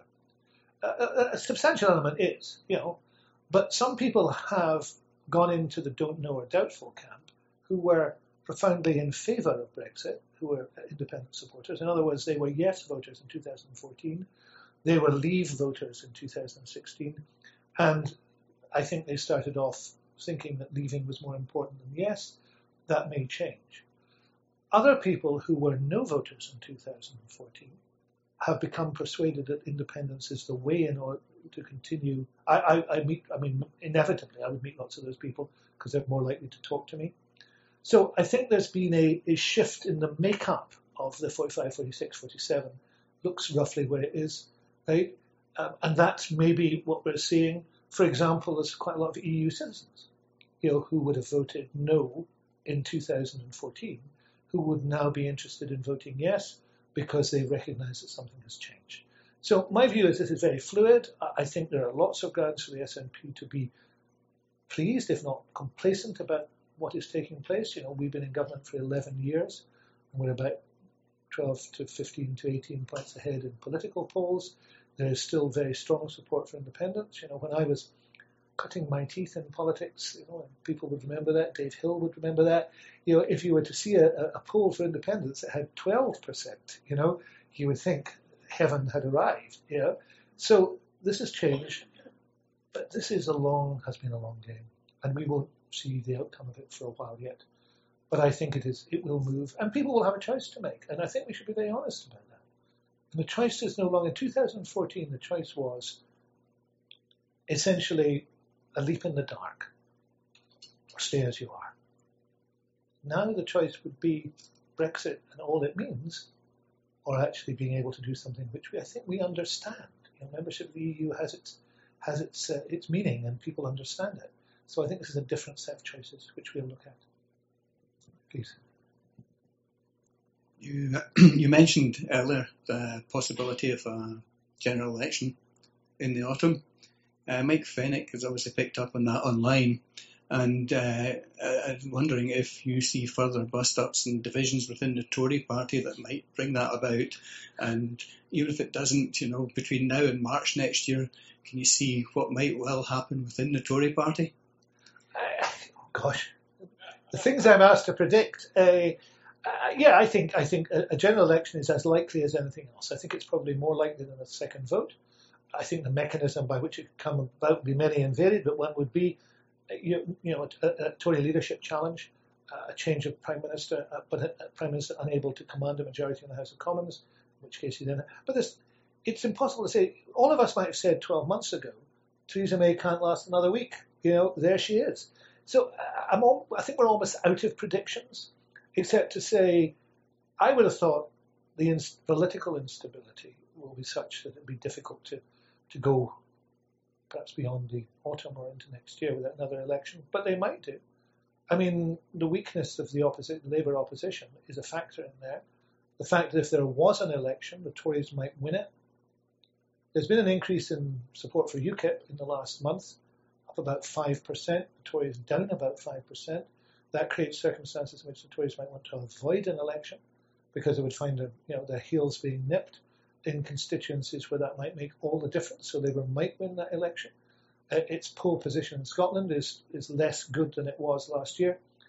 A, a substantial element is, you know, but some people have gone into the don't know or doubtful camp who were profoundly in favour of Brexit, who were independent supporters. In other words, they were yes voters in two thousand fourteen, they were leave voters in two thousand sixteen, and I think they started off thinking that leaving was more important than yes. That may change. Other people who were no voters in two thousand fourteen have become persuaded that independence is the way in order to continue. I, I, I meet, I mean, inevitably, I would meet lots of those people because they're more likely to talk to me. So I think there's been a, a shift in the makeup of the forty-five, forty-six, forty-seven. Looks roughly where it is, right? Um, and that's maybe what we're seeing. For example, there's quite a lot of E U citizens, you know, who would have voted no in two thousand fourteen, who would now be interested in voting yes, because they recognise that something has changed. So my view is this is very fluid. I think there are lots of grounds for the S N P to be pleased, if not complacent, about what is taking place. You know, we've been in government for eleven years, and we're about twelve to fifteen to eighteen points ahead in political polls. There is still very strong support for independence. You know, when I was cutting my teeth in politics, you know, and people would remember that, Dave Hill would remember that. You know, if you were to see a, a poll for independence that had twelve percent, you know, you would think heaven had arrived, you know. So this has changed, but this is a long, has been a long game, and we won't see the outcome of it for a while yet. But I think it is, it will move, and people will have a choice to make, and I think we should be very honest about that. And the choice is no longer, in two thousand fourteen, the choice was essentially a leap in the dark, or stay as you are. Now the choice would be Brexit and all it means, or actually being able to do something which we, I think we understand. You know, membership of the E U has its has its uh, its meaning, and people understand it. So I think this is a different set of choices which we'll look at. Please. You you mentioned earlier the possibility of a general election in the autumn. Uh, Mike Fenwick has obviously picked up on that online, and uh, I'm wondering if you see further bust-ups and divisions within the Tory party that might bring that about. And even if it doesn't, you know, between now and March next year, can you see what might well happen within the Tory party? Uh, oh gosh, the things I'm asked to predict. Uh, uh, yeah, I think I think a, a general election is as likely as anything else. I think it's probably more likely than a second vote. I think the mechanism by which it could come about would be many and varied, but one would be, you, you know, a, a Tory leadership challenge, uh, a change of prime minister, uh, but a, a prime minister unable to command a majority in the House of Commons, in which case he then. But this, it's impossible to say. All of us might have said twelve months ago, Theresa May can't last another week. You know, there she is. So uh, I'm all, I think we're almost out of predictions, except to say, I would have thought the ins- political instability will be such that it would be difficult to. to go perhaps beyond the autumn or into next year without another election, but they might do. I mean, the weakness of the opposi- Labour opposition is a factor in there. The fact that if there was an election, the Tories might win it. There's been an increase in support for UKIP in the last month, up about five percent. The Tories down about five percent. That creates circumstances in which the Tories might want to avoid an election because they would find a, you know, their heels being nipped in constituencies where that might make all the difference. So Labour might win that election. Uh, its poll position in Scotland is, is less good than it was last year.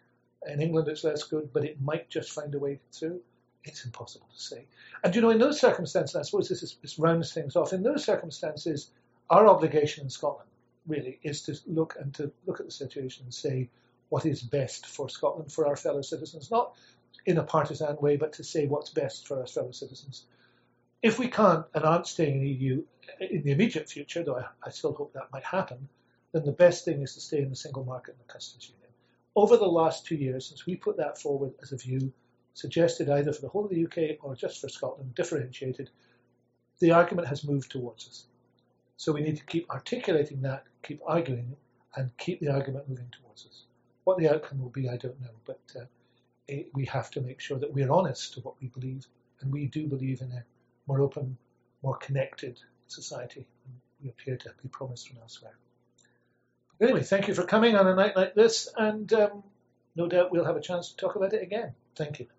In England, it's less good, but it might just find a way through. It's impossible to say. And, you know, in those circumstances, I suppose this, is, this rounds things off. In those circumstances, our obligation in Scotland, really, is to look and to look at the situation and say what is best for Scotland, for our fellow citizens, not in a partisan way, but to say what's best for our fellow citizens. If we can't and aren't staying in the E U in the immediate future, though I, I still hope that might happen, then the best thing is to stay in the single market and the customs union. Over the last two years, since we put that forward as a view, suggested either for the whole of the U K or just for Scotland, differentiated, the argument has moved towards us. So we need to keep articulating that, keep arguing, and keep the argument moving towards us. What the outcome will be, I don't know, but uh, it, we have to make sure that we're honest to what we believe, and we do believe in a more open, more connected society than we appear to be promised from elsewhere. But anyway, thank you for coming on a night like this, and um, no doubt we'll have a chance to talk about it again. Thank you.